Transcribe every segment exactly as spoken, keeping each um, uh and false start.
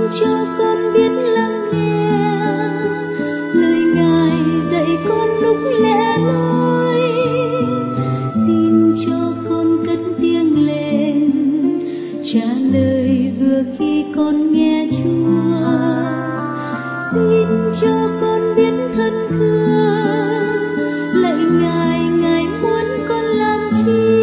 cho con biết lắng nghe lời Ngài dạy con lúc lẻ loi. Xin cho con cất tiếng lên trả lời vừa khi con nghe Chúa. Xin cho con biết thân thương lạy Ngài, Ngài muốn con làm chi.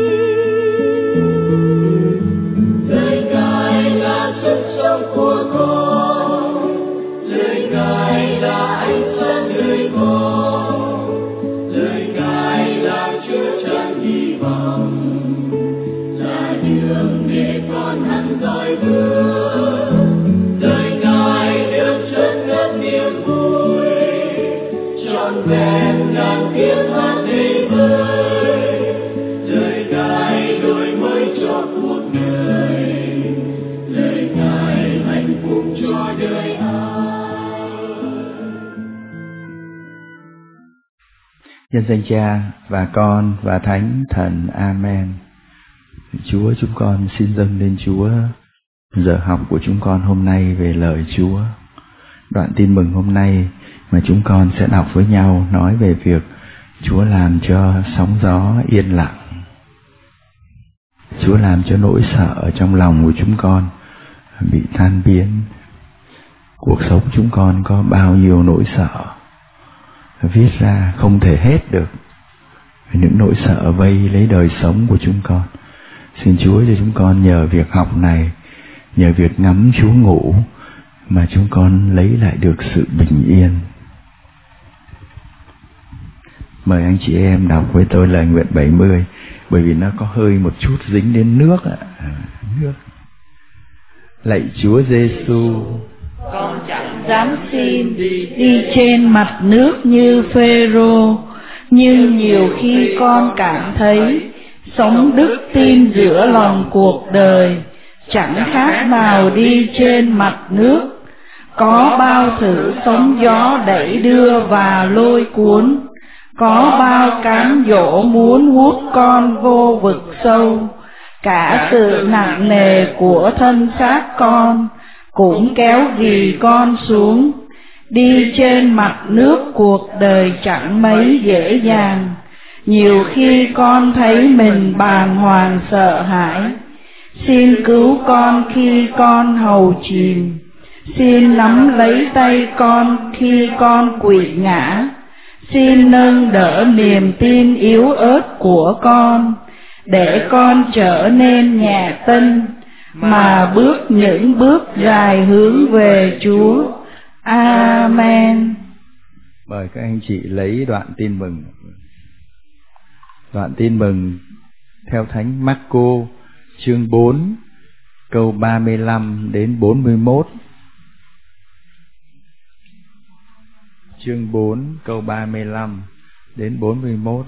Lời Ngài là sức sống của con, lời Ngài là ánh sáng đời con, lời Ngài là chứa chan hy vọng, là đường để con hăng dõi bước. Lời Ngài được chất ngất niềm vui, trọn vẹn ngàn tiếng hát đầy vơi. Lời Ngài đổi mới cho cuộc đời, lời Ngài hạnh phúc cho đời ai. Nhân danh Cha và Con và Thánh Thần. Amen. Chúa, chúng con xin dâng lên Chúa giờ học của chúng con hôm nay về lời Chúa. Đoạn tin mừng hôm nay mà chúng con sẽ đọc với nhau nói về việc Chúa làm cho sóng gió yên lặng. Chúa làm cho nỗi sợ ở trong lòng của chúng con bị tan biến. Cuộc sống chúng con có bao nhiêu nỗi sợ, viết ra không thể hết được. Những nỗi sợ vây lấy đời sống của chúng con. Xin Chúa cho chúng con nhờ việc học này, nhờ việc ngắm Chúa ngủ mà chúng con lấy lại được sự bình yên. Mời anh chị em đọc với tôi lời nguyện bảy mươi, bởi vì nó có hơi một chút dính đến nước ạ. À, nước. Lạy Chúa Giêsu, con chẳng dám xin đi trên mặt nước như Phêrô, nhưng nhiều khi con cảm thấy sống đức tin giữa lòng cuộc đời chẳng khác nào đi trên mặt nước. Có bao thử sóng gió đẩy đưa và lôi cuốn, có bao cám dỗ muốn hút con vô vực sâu. Cả sự nặng nề của thân xác con cũng kéo ghì con xuống. Đi trên mặt nước cuộc đời chẳng mấy dễ dàng. Nhiều khi con thấy mình bàng hoàng sợ hãi. Xin cứu con khi con hầu chìm, xin nắm lấy tay con khi con quỵ ngã. Xin nâng đỡ niềm tin yếu ớt của con, để con trở nên nhẹ tinh, mà bước những bước dài hướng về Chúa. Amen. Mời các anh chị lấy đoạn tin mừng. Đoạn tin mừng theo Thánh Marco chương bốn câu ba mươi lăm đến bốn mươi mốt. Chương bốn câu ba mươi lăm đến bốn mươi mốt.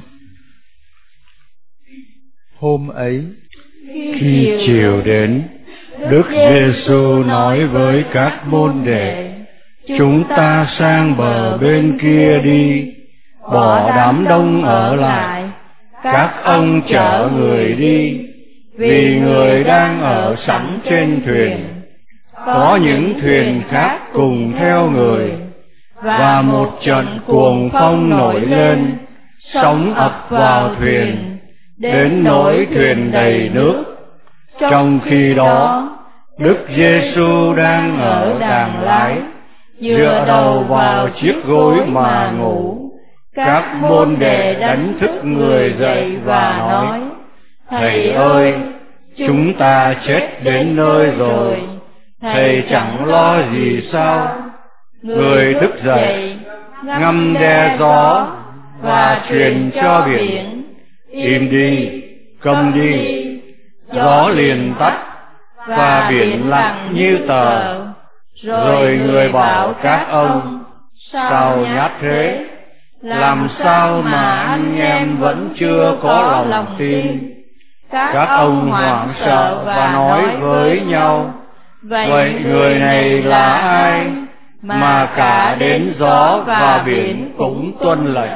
Hôm ấy, khi chiều đến, Đức Giêsu nói với các môn đệ: chúng ta sang bờ bên kia đi, bỏ đám đông ở lại, các ông chở người đi, vì người đang ở sẵn trên thuyền. Có những thuyền khác cùng theo người, và một trận cuồng phong nổi lên, sóng ập vào thuyền, đến nỗi thuyền đầy nước. Trong khi đó, Đức Giêsu đang ở đàng lái, dựa đầu vào chiếc gối mà ngủ. Các môn đệ đánh thức người dậy và nói: Thầy ơi, chúng ta chết đến nơi rồi, Thầy chẳng lo gì sao? Người thức dậy, ngâm đe gió và truyền cho biển: im đi, câm đi. Gió liền tắt và biển lặng như tờ. Rồi người bảo các ông: sao nhát thế? Làm sao mà anh em vẫn chưa có lòng tin? Các ông hoảng sợ và nói với nhau: vậy người này là ai mà cả đến gió và biển cũng tuân lệnh?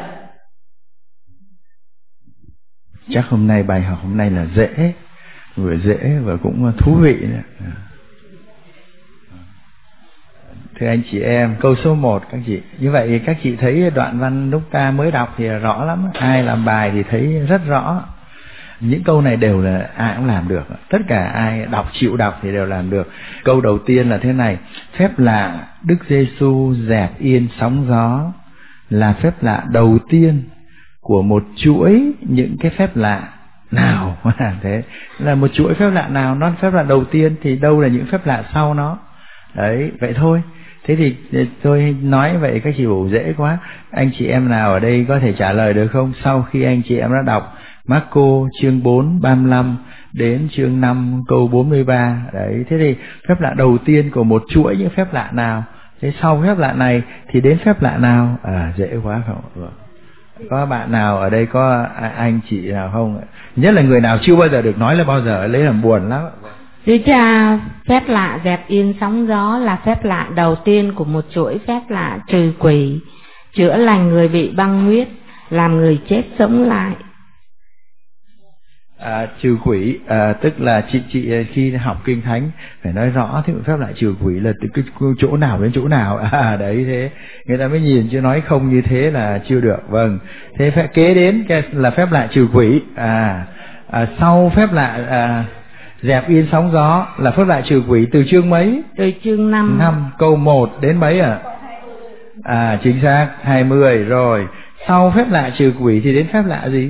Chắc hôm nay bài học hôm nay là dễ, vừa dễ và cũng thú vị nữa. Thưa anh chị em, câu số một các chị. Như vậy các chị thấy đoạn văn lúc ta mới đọc thì rõ lắm. Ai làm bài thì thấy rất rõ. Những câu này đều là ai cũng làm được. Tất cả ai đọc chịu đọc thì đều làm được. Câu đầu tiên là thế này: phép lạ Đức Giêsu dẹp yên sóng gió là phép lạ đầu tiên của một chuỗi những cái phép lạ nào. Thế là một chuỗi phép lạ nào, nó phép lạ đầu tiên thì đâu là những phép lạ sau nó. Đấy, vậy thôi. Thế thì tôi nói vậy các chị bảo dễ quá. Anh chị em nào ở đây có thể trả lời được không? Sau khi anh chị em đã đọc Marco chương bốn ba mươi lăm đến chương năm câu bốn mươi ba. Đấy, thế thì phép lạ đầu tiên của một chuỗi những phép lạ nào? Thế sau phép lạ này thì đến phép lạ nào? À, dễ quá không? Có bạn nào ở đây, có anh chị nào không? Nhất là người nào chưa bao giờ được nói là bao giờ, lấy làm buồn lắm. Thưa cha, phép lạ dẹp yên sóng gió là phép lạ đầu tiên của một chuỗi phép lạ trừ quỷ, chữa lành người bị băng huyết, làm người chết sống lại. À, trừ quỷ, à, tức là chị chị khi học kinh thánh phải nói rõ thế phép lạ trừ quỷ là từ cái chỗ nào đến chỗ nào. À, đấy, thế người ta mới nhìn, chứ nói không như thế là chưa được. Vâng, thế phép kế đến là phép lạ trừ quỷ. À, à sau phép lạ à, dẹp yên sóng gió là phép lạ trừ quỷ từ chương mấy? Từ chương năm. Năm câu một đến mấy à? À, chính xác, hai mươi rồi. Sau phép lạ trừ quỷ thì đến phép lạ gì?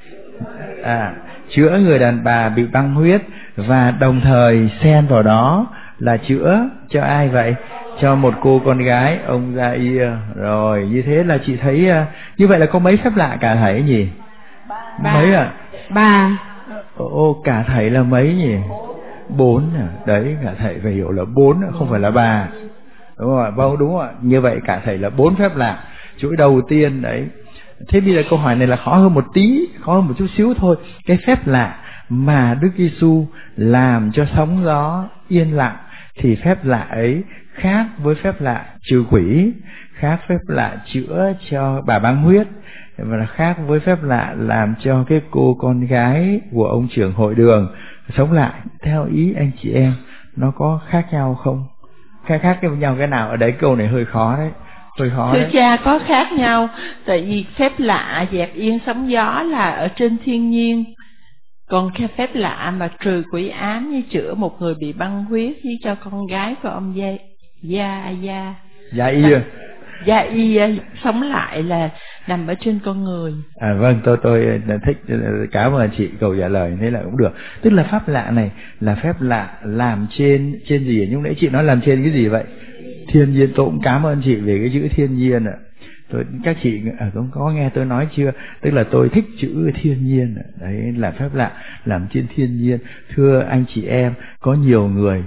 À, chữa người đàn bà bị băng huyết, và đồng thời xen vào đó là chữa cho ai vậy? Cho một cô con gái ông Gia-ia. Rồi, như thế là chị thấy uh, như vậy là có mấy phép lạ cả thảy nhỉ? Ba. Mấy à? Ba. Ô, cả thảy là mấy nhỉ? Bốn à? Đấy, cả thảy phải hiểu là bốn, không phải là ba. Đúng rồi, vâng, đúng rồi. Như vậy cả thảy là bốn phép lạ. Chuỗi đầu tiên đấy. Thế bây giờ câu hỏi này là khó hơn một tí, khó hơn một chút xíu thôi. Cái phép lạ mà Đức Giêsu làm cho sóng gió yên lặng thì phép lạ ấy khác với phép lạ trừ quỷ, khác phép lạ chữa cho bà băng huyết, và là khác với phép lạ làm cho cái cô con gái của ông trưởng hội đường sống lại. Theo ý anh chị em, nó có khác nhau không? Khác khác với nhau cái nào? Ở đấy câu này hơi khó đấy. Hơi khó Thưa đấy. cha, có khác nhau. Tại vì phép lạ dẹp yên sóng gió là ở trên thiên nhiên, còn cái phép lạ mà trừ quỷ ám như chữa một người bị băng huyết với cho con gái của ông Gia Gia Gia Gia ia Gia ia sống lại là nằm ở trên con người. À, vâng, tôi tôi thích, cảm ơn chị, câu trả lời thế là cũng được. Tức là phép lạ này là phép lạ làm trên trên gì? Nhưng nãy chị nói làm trên cái gì vậy? Thiên nhiên. Tôi cũng cảm ơn chị về cái chữ thiên nhiên ạ. Tôi, các chị à, cũng có nghe tôi nói chưa? Tức là tôi thích chữ thiên nhiên. Đấy là phép lạ làm trên thiên nhiên. Thưa anh chị em, có nhiều người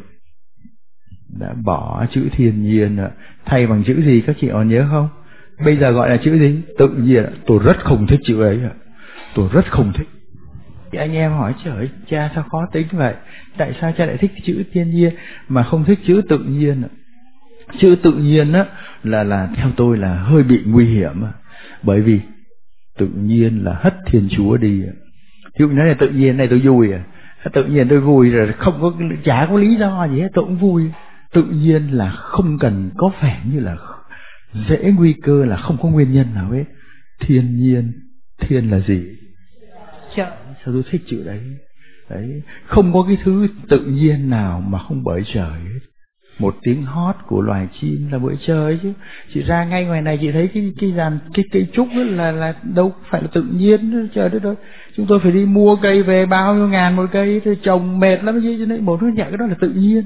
đã bỏ chữ thiên nhiên thay bằng chữ gì, các chị còn nhớ không? Bây giờ gọi là chữ gì? Tự nhiên. Tôi rất không thích chữ ấy. Tôi rất không thích. Thì anh em hỏi, trời, cha sao khó tính vậy? Tại sao cha lại thích chữ thiên nhiên mà không thích chữ tự nhiên? Chữ tự nhiên á là là theo tôi là hơi bị nguy hiểm, bởi vì tự nhiên là hất Thiên Chúa đi. Ví dụ nói là tự nhiên này tôi vui à, tự nhiên tôi vui rồi, không có, chả có lý do gì hết, tôi cũng vui. Tự nhiên là không cần có vẻ như là dễ nguy cơ, là không có nguyên nhân nào hết. Thiên nhiên, thiên là gì? Trời, sao tôi thích chữ đấy? Đấy, không có cái thứ tự nhiên nào mà không bởi trời hết. Một tiếng hót của loài chim là bởi trời chứ. Chị ra ngay ngoài này chị thấy cái cái dàn cái cây trúc là là đâu phải là tự nhiên, trời đất ơi. Chúng tôi phải đi mua cây về bao nhiêu ngàn một cây, rồi trồng mệt lắm chứ, cho nên một thứ nhạc cái đó là tự nhiên.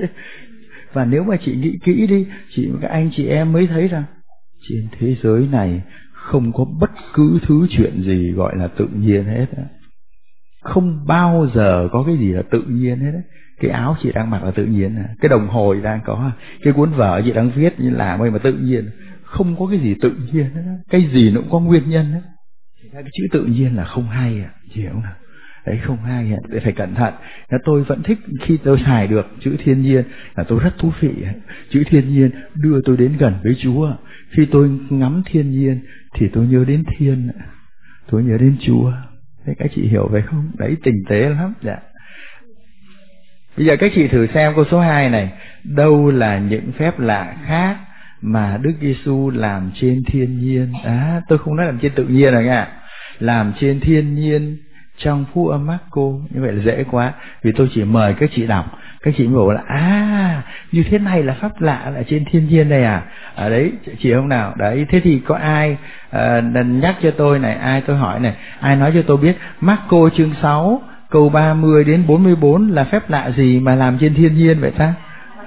Và nếu mà chị nghĩ kỹ đi, chị và các anh chị em mới thấy rằng trên thế giới này không có bất cứ thứ chuyện gì gọi là tự nhiên hết. Không bao giờ có cái gì là tự nhiên hết. Cái áo chị đang mặc là tự nhiên, cái đồng hồ chị đang có, cái cuốn vở chị đang viết như làm ơi mà tự nhiên. Không có cái gì tự nhiên hết. Cái gì nó cũng có nguyên nhân hết. Cái chữ tự nhiên là không hay à, chị hiểu không nào? Đấy, không hay à, để phải cẩn thận. Tôi vẫn thích khi tôi xài được chữ thiên nhiên là tôi rất thú vị. Chữ thiên nhiên đưa tôi đến gần với Chúa. Khi tôi ngắm thiên nhiên thì tôi nhớ đến thiên, tôi nhớ đến Chúa. Thế các chị hiểu phải không? Đấy, tinh tế lắm. Dạ. Bây giờ các chị thử xem câu số hai này. đâu là những phép lạ khác mà Đức Giêsu làm trên thiên nhiên. À, tôi không nói làm trên tự nhiên rồi nha, làm trên thiên nhiên trong phúc âm Marco. Như vậy là dễ quá, vì tôi chỉ mời các chị đọc, các chị bảo là à như thế này là pháp lạ là trên thiên nhiên này à. Ở đấy chị không nào đấy, thế thì có ai à, nhắc cho tôi này, ai tôi hỏi này, ai nói cho tôi biết Marco chương sáu câu ba mươi đến bốn mươi bốn là phép lạ gì mà làm trên thiên nhiên vậy ta?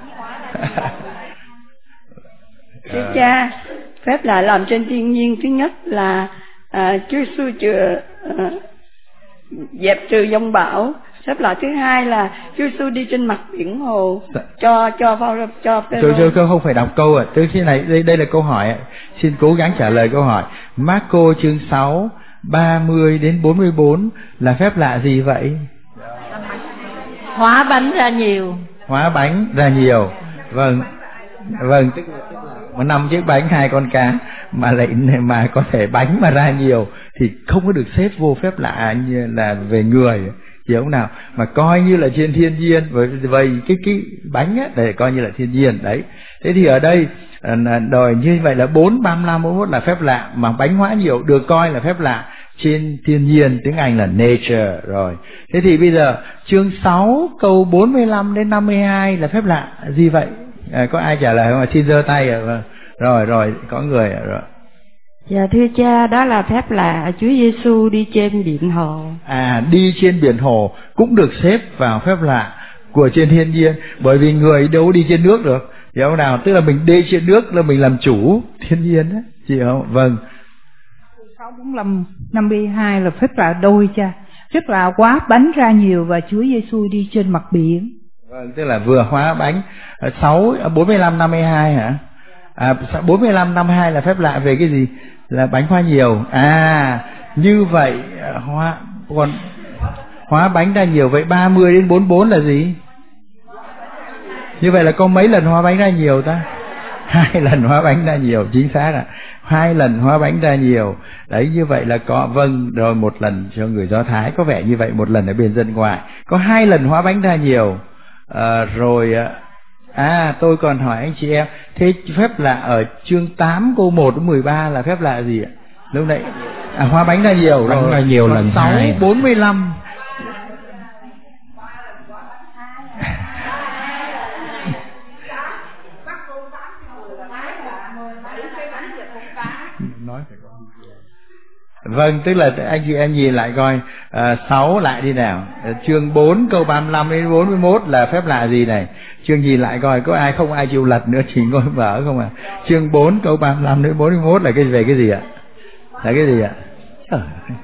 Thưa cha, phép lạ làm trên thiên nhiên thứ nhất là à, Chúa Giêsu chữa à, dẹp trừ giông bão. Phép lạ thứ hai là Chúa Giêsu đi trên mặt biển hồ cho cho vào cho Tôi cho câu không phải đọc câu à, tôi thế này đây đây là câu hỏi, xin cố gắng trả lời câu hỏi. Marco chương sáu ba mươi đến bốn mươi bốn là phép lạ gì vậy? Hóa bánh ra nhiều. Hóa bánh ra nhiều. Vâng. Vâng, tức là năm chiếc bánh hai con cá mà lại mà có thể bánh mà ra nhiều thì không có được xếp vô phép lạ như là về người, hiểu không nào, mà coi như là trên thiên nhiên, bởi vì cái cái bánh á để coi như là thiên nhiên đấy. Thế thì ở đây đòi như vậy là bốn ba mươi lăm bốn mươi mốt là phép lạ, mà bánh hóa nhiều được coi là phép lạ trên thiên nhiên, tiếng Anh là nature rồi. Thế thì bây giờ chương sáu câu bốn mươi lăm đến năm mươi hai là phép lạ gì vậy? À, có ai trả lời không? Xin giơ tay à? Rồi rồi, có người rồi. Dạ thưa cha, đó là phép lạ Chúa Giêsu đi trên biển hồ. À, đi trên biển hồ cũng được xếp vào phép lạ của trên thiên nhiên, bởi vì người đâu đi trên nước được, hiểu không nào? Tức là mình đi trên nước là mình làm chủ thiên nhiên á, chị không? Vâng. sáu bốn lăm năm mươi hai là phép lạ đôi cha. Phép lạ hóa bánh ra nhiều và Chúa Giêsu đi trên mặt biển. Vâng, tức là vừa hóa bánh. Sáu bốn mươi lăm năm mươi hai hả? À, bốn mươi lăm năm mươi hai là phép lạ về cái gì? Là bánh hóa nhiều. À, như vậy hóa còn hóa bánh ra nhiều, vậy ba mươi đến bốn mươi bốn là gì? Như vậy là có mấy lần hóa bánh ra nhiều ta? Hai lần hóa bánh ra nhiều, chính xác ạ. Hai lần hóa bánh ra nhiều. Đấy, như vậy là có, vâng, rồi một lần cho người Do Thái có vẻ như vậy, một lần ở bên dân ngoại. Có hai lần hóa bánh ra nhiều. À, rồi à tôi còn hỏi anh chị em, thế phép lạ ở chương tám câu một đến mười ba là phép lạ gì ạ? Lúc nãy à, hóa bánh ra nhiều, bánh rồi ra nhiều lần sáu bốn mươi lăm. Nói phải có. Vâng, tức là anh chị em nhìn lại coi, à, sáu lại đi nào. À, chương bốn câu ba mươi lăm đến bốn mươi mốt là phép lạ gì này? Chương nhìn lại coi có ai không ai chịu lật nữa, chỉ ngồi mở không à? Chương bốn câu ba mươi lăm đến bốn mươi mốt là cái về cái gì ạ? Là cái gì ạ? Trời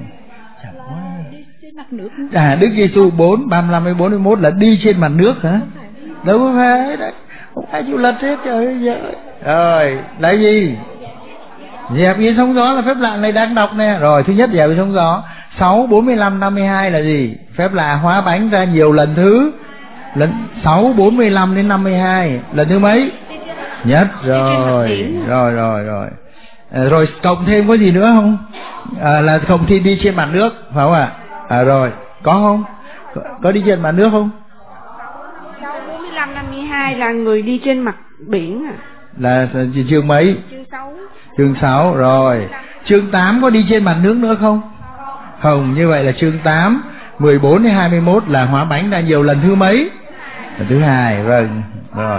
à, Đức Giêsu bốn ba mươi lăm đến bốn mươi mốt là đi trên mặt nước hả? Đâu có phải đấy, không ai chịu lật hết, trời ơi. Rồi, là gì? Dẹp yên sóng gió là phép lạ này đang đọc nè. Rồi, thứ nhất dẹp yên sóng gió. Sáu bốn mươi lăm năm mươi hai là gì? Phép lạ hóa bánh ra nhiều lần thứ lần sáu bốn mươi lăm đến năm mươi hai lần thứ mấy? Nhất rồi. Rồi rồi rồi. À, rồi cộng thêm có gì nữa không? À, là cộng thì đi trên mặt nước phải không ạ? À? À, rồi, có không? Có, có đi trên mặt nước không? sáu bốn mươi lăm năm mươi hai là người đi trên mặt biển à? Là chương mấy? Chương sáu. Chương sáu rồi. Chương tám có đi trên mặt nước nữa không? Không, như vậy là chương tám mười bốn đến hai mươi mốt là hóa bánh ra nhiều lần thứ mấy? Lần thứ hai, vâng. Rồi.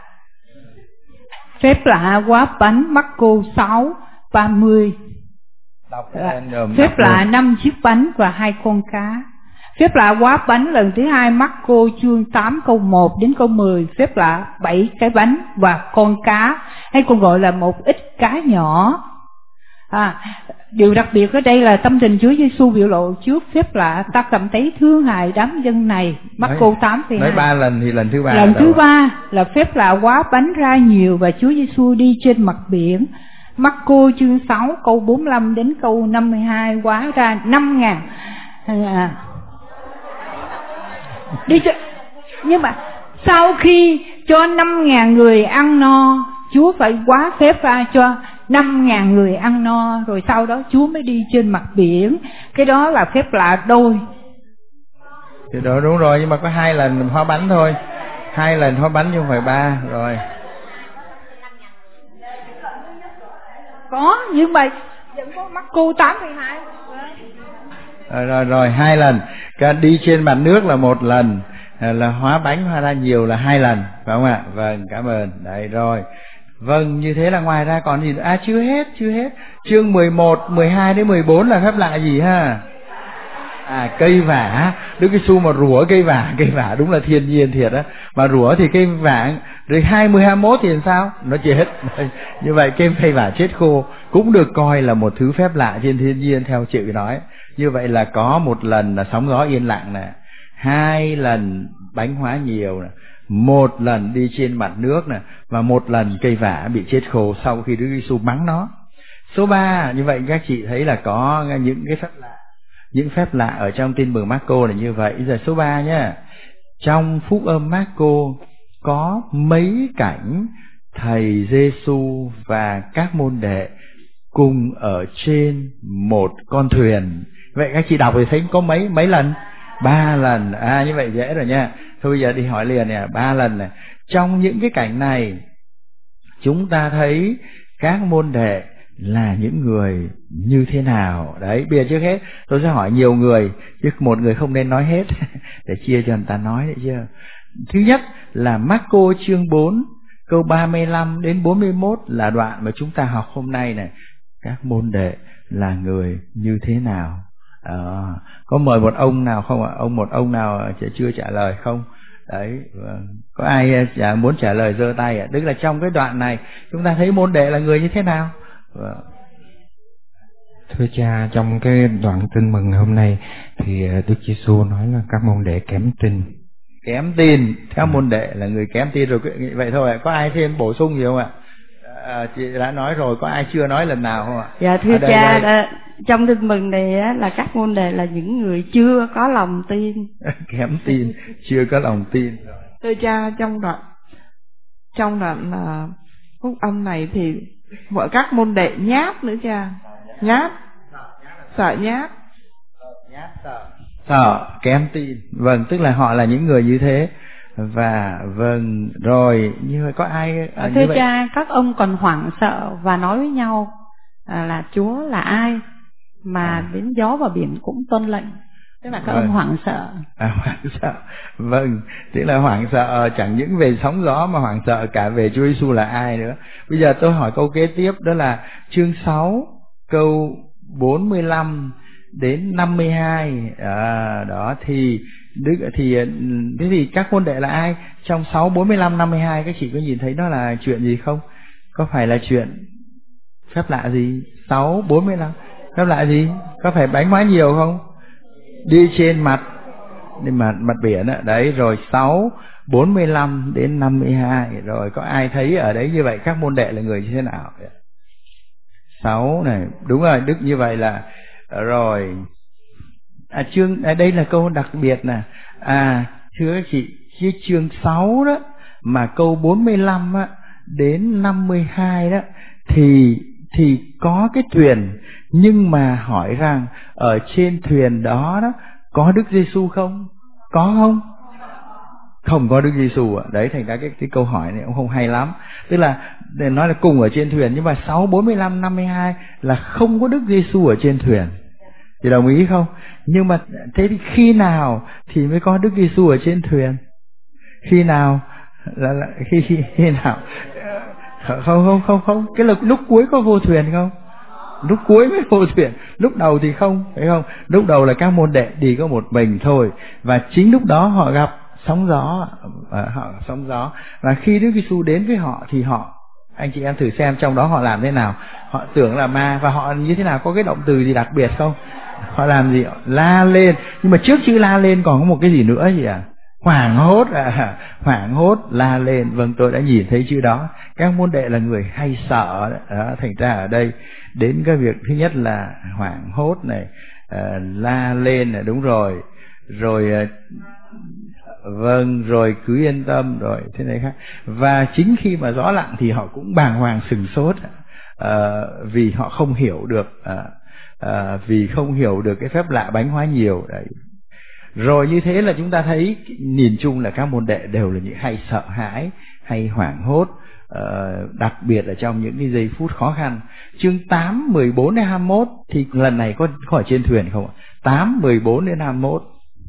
Phép lạ hóa bánh Marco sáu ba mươi. Phép lạ năm chiếc bánh và hai con cá. Phép lạ hóa bánh lần thứ hai Marco chương tám câu một đến câu mười. Phép lạ bảy cái bánh và con cá, hay còn gọi là một ít cá nhỏ. À, điều đặc biệt ở đây là tâm tình Chúa Giêsu biểu lộ trước phép lạ, ta cảm thấy thương hại đám dân này. Marco tám phẩy hai. Nói ba lần thì lần thứ ba. Lần thứ ba là phép lạ hóa bánh ra nhiều và Chúa Giêsu đi trên mặt biển. Marco chương sáu câu bốn mươi lăm đến câu năm mươi hai, hóa ra năm ngàn. À, đi cho, nhưng mà sau khi cho năm ngàn người ăn no, Chúa phải hóa phép ra cho năm ngàn người ăn no, rồi sau đó Chúa mới đi trên mặt biển. Cái đó là phép lạ đôi. Thì đó đúng rồi, nhưng mà có hai lần hóa bánh thôi. hai lần hóa bánh chứ không phải ba. Rồi có nhưng mà vẫn có mắc cô tám mươi hai. rồi, rồi rồi hai lần. Cả đi trên mặt nước là một lần, là hóa bánh hóa ra nhiều là hai lần, phải không ạ? Vâng, cảm ơn. Đấy rồi. Vâng, như thế là ngoài ra còn gì nữa? À chưa hết, chưa hết. Chương mười một, mười hai đến mười bốn là phép lạ gì ha? À cây vả. Đức Giêsu mà rủa cây vả, cây vả đúng là thiên nhiên thiệt á. Mà rủa thì cây vả rồi hai mươi hai mốt thì làm sao? Nó chết. Như vậy cây cây vả chết khô cũng được coi là một thứ phép lạ trên thiên nhiên theo chữ nói. Như vậy là có một lần là sóng gió yên lặng nè, hai lần bánh hóa nhiều nè, một lần đi trên mặt nước nè, và một lần cây vả bị chết khô sau khi Đức Giêsu mắng nó. Số ba, như vậy các chị thấy là có những cái phép lạ, những phép lạ ở trong Tin mừng Mác-cô là như vậy. Giờ số ba nhá. Trong Phúc âm Mác-cô có mấy cảnh thầy Giêsu và các môn đệ cùng ở trên một con thuyền. Vậy các chị đọc thì thấy có mấy mấy lần? Ba lần. À như vậy dễ rồi nha. Thôi bây giờ đi hỏi liền nè, ba lần này. Trong những cái cảnh này chúng ta thấy các môn đệ là những người như thế nào? Đấy, bây giờ trước hết tôi sẽ hỏi nhiều người, chứ một người không nên nói hết để chia cho người ta nói, đấy chưa? Thứ nhất là Mác-cô chương bốn câu ba mươi lăm đến bốn mươi mốt là đoạn mà chúng ta học hôm nay này. Các môn đệ là người như thế nào? À, có mời một ông nào không ạ? Ông một ông nào chưa trả lời không? Đấy, có ai muốn trả lời giơ tay ạ? Tức là trong cái đoạn này chúng ta thấy môn đệ là người như thế nào? Thưa cha, trong cái đoạn tin mừng hôm nay thì Đức Giêsu nói là các môn đệ kém tin. Kém tin, theo môn đệ là người kém tin rồi. Vậy thôi, có ai thêm bổ sung gì không ạ? À, chị đã nói rồi, có ai chưa nói lần nào không ạ? Dạ thưa đây, cha, đây. Đã, trong tin mừng này á, là các môn đệ là những người chưa có lòng tin. Kém tin, chưa có lòng tin. Thưa cha, trong đoạn trong đoạn uh, phúc âm này thì mọi các môn đệ nhát nữa cha, nhát, sợ nhát, nhát sợ, sợ kém tin. Vâng, tức là họ là những người như thế. Và vâng rồi, như có ai à, thưa cha, các ông còn hoảng sợ và nói với nhau à, là Chúa là ai mà à. đến gió và biển cũng tuân lệnh. Tức là các vâng. ông hoảng sợ. À, hoảng sợ. Vâng, tức là hoảng sợ chẳng những về sóng gió mà hoảng sợ cả về Chúa Giêsu là ai nữa. Bây giờ tôi hỏi câu kế tiếp, đó là chương sáu câu bốn mươi lăm đến năm mươi hai. À, đó thì Đức thì thế thì các môn đệ là ai? Trong sáu, bốn mươi lăm, năm mươi hai các chị có nhìn thấy đó là chuyện gì không? Có phải là chuyện phép lạ gì? sáu, bốn mươi lăm phép lạ gì? Có phải bánh hóa nhiều không? Đi trên mặt đi mặt mặt biển đó. Đấy rồi sáu, bốn mươi lăm đến năm mươi hai. Rồi có ai thấy ở đấy như vậy các môn đệ là người như thế nào? sáu này, đúng rồi, Đức như vậy là rồi. À, chương à, đây là câu đặc biệt nè. À thưa các chị, cái chương sáu đó mà câu bốn mươi lăm á, đến năm mươi hai đó thì thì có cái thuyền, nhưng mà hỏi rằng ở trên thuyền đó đó có Đức Giêsu không? Có không? Không có Đức Giêsu ạ. Đấy, thành ra cái cái câu hỏi này cũng không hay lắm. Tức là để nói là cùng ở trên thuyền, nhưng mà sáu, bốn mươi lăm, năm mươi hai là không có Đức Giêsu ở trên thuyền. Thì đồng ý không? Nhưng mà thế thì khi nào thì mới có Đức Giêsu ở trên thuyền? Khi nào? Là, là khi, khi khi nào? Không không không không. Cái lúc lúc cuối có vô thuyền không? Lúc cuối mới vô thuyền. Lúc đầu thì không, phải không? Lúc đầu là các môn đệ đi có một mình thôi, và chính lúc đó họ gặp sóng gió, họ sóng gió. Và khi Đức Giêsu đến với họ thì họ, anh chị em thử xem trong đó họ làm thế nào. Họ tưởng là ma, và họ như thế nào? Có cái động từ gì đặc biệt không? Họ làm gì? La lên. Nhưng mà trước chữ la lên còn có một cái gì nữa gì à? Hoảng hốt à? Hoảng hốt, la lên. Vâng, tôi đã nhìn thấy chữ đó. Các môn đệ là người hay sợ đó. Thành ra ở đây đến cái việc thứ nhất là hoảng hốt này, uh, la lên này, đúng rồi. Rồi uh, vâng, rồi cứ yên tâm, rồi thế này khác. Và chính khi mà gió lặng thì họ cũng bàng hoàng sừng sốt, uh, vì họ không hiểu được, uh, uh, vì không hiểu được cái phép lạ bánh hóa nhiều đấy. Rồi như thế là chúng ta thấy nhìn chung là các môn đệ đều là những hay sợ hãi, hay hoảng hốt, uh, đặc biệt là trong những cái giây phút khó khăn. Chương tám, mười bốn đến hai mươi mốt thì lần này có, có ở trên thuyền không ạ? tám, mười bốn đến hai mươi mốt.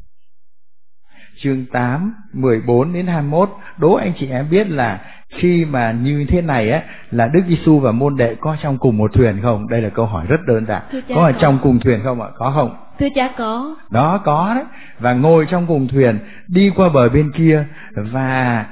Chương tám, mười bốn đến hai mươi mốt, đố anh chị em biết là khi mà như thế này á là Đức Giêsu và môn đệ có trong cùng một thuyền không? Đây là câu hỏi rất đơn giản. Có ở trong cùng thuyền không ạ? Có không? Thưa cha có. Đó, có đấy. Và ngồi trong cùng thuyền, đi qua bờ bên kia, và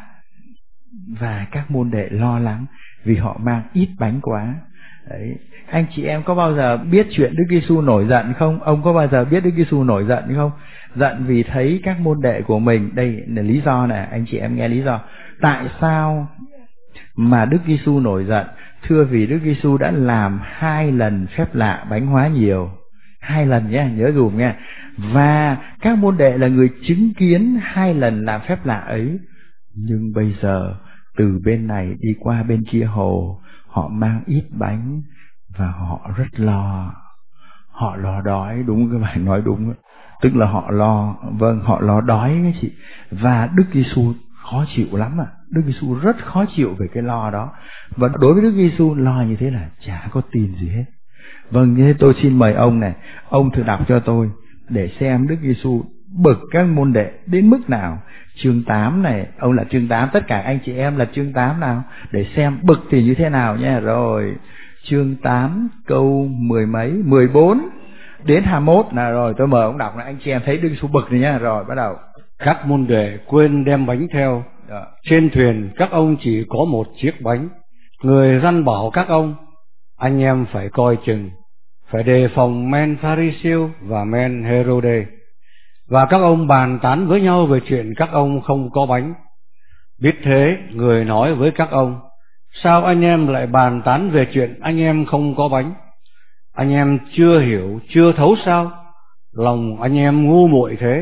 và các môn đệ lo lắng vì họ mang ít bánh quá. Đấy. Anh chị em có bao giờ biết chuyện Đức Giêsu nổi giận không? Ông có bao giờ biết Đức Giêsu nổi giận không? Giận vì thấy các môn đệ của mình. Đây là lý do này, anh chị em nghe lý do. Tại sao mà Đức Giêsu nổi giận? Thưa, vì Đức Giêsu đã làm hai lần phép lạ bánh hóa nhiều. Hai lần nhé, nhớ dùm nghe. Và các môn đệ là người chứng kiến hai lần làm phép lạ ấy. Nhưng bây giờ từ bên này đi qua bên kia hồ, họ mang ít bánh và họ rất lo. Họ lo đói, đúng cái bài nói đúng. Tức là họ lo, vâng, họ lo đói cái chị. Và Đức Giêsu khó chịu lắm à. Đức Giêsu rất khó chịu về cái lo đó. Và đối với Đức Giêsu, lo như thế là chả có tin gì hết. Vâng, như thế tôi xin mời ông này, ông thử đọc cho tôi để xem Đức Giêsu bực các môn đệ đến mức nào. Chương tám này, ông là chương tám, tất cả anh chị em là chương tám nào, để xem bực thì như thế nào nha. Rồi, chương tám câu mười mấy, mười bốn đến hai mươi mốt là rồi, tôi mời ông đọc là anh chị em thấy Đức Giêsu bực này nhá. Rồi, bắt đầu. Các môn đệ quên đem bánh theo. Đó. Trên thuyền các ông chỉ có một chiếc bánh. Người răn bảo các ông, anh em phải coi chừng, phải đề phòng men Pharisêu và men Herode. Và các ông bàn tán với nhau về chuyện các ông không có bánh. Biết thế, người nói với các ông, sao anh em lại bàn tán về chuyện anh em không có bánh? Anh em chưa hiểu, chưa thấu sao? Lòng anh em ngu muội thế.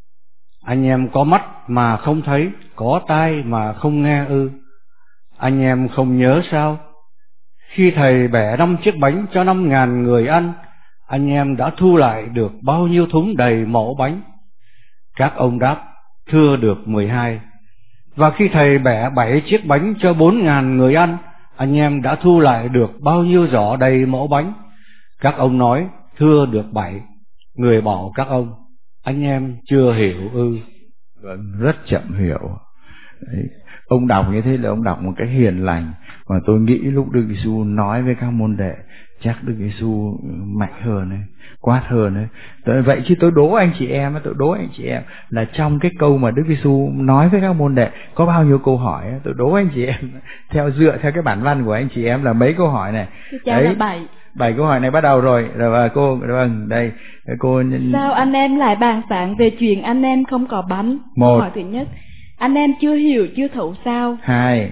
Anh em có mắt mà không thấy, có tai mà không nghe ư? Anh em không nhớ sao? Khi thầy bẻ năm chiếc bánh cho năm ngàn người ăn, anh em đã thu lại được bao nhiêu thúng đầy mẩu bánh? Các ông đáp, thưa được mười hai. Và khi thầy bẻ bảy chiếc bánh cho bốn ngàn người ăn, anh em đã thu lại được bao nhiêu giỏ đầy mẩu bánh? Các ông nói, thưa được bảy. Người bảo các ông, anh em chưa hiểu ư? Vâng, rất chậm hiểu. Đấy. Ông đọc như thế là ông đọc một cái hiền lành, mà tôi nghĩ lúc Đức Giêsu nói với các môn đệ, chắc Đức Giêsu mạnh hơn ấy, quát hơn ấy. Tại vậy chứ tôi đố anh chị em, tôi đố anh chị em là trong cái câu mà Đức Giêsu nói với các môn đệ có bao nhiêu câu hỏi ấy? Tôi đố anh chị em theo dựa theo cái bản văn của anh chị em là mấy câu hỏi này. Đấy, là bảy. Bảy câu hỏi này bắt đầu rồi. Rồi cô, vâng, đây cô. Sao anh em lại bàn tán về chuyện anh em không có bánh? Một. Câu hỏi thứ nhất, anh em chưa hiểu, chưa thấu sao? Hai.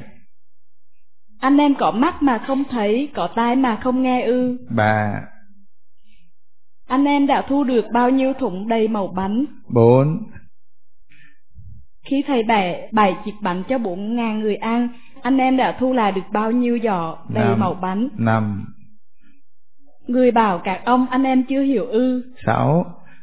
Anh em có mắt mà không thấy, có tai mà không nghe ư? Ba. Anh em đã thu được bao nhiêu thùng đầy mẩu bánh? Bốn. Khi thầy bẻ bảy chiếc bánh cho bốn ngàn người ăn, anh em đã thu lại được bao nhiêu giỏ đầy Năm. mẩu bánh? Năm. Người bảo các ông, anh em chưa hiểu ư? Sáu.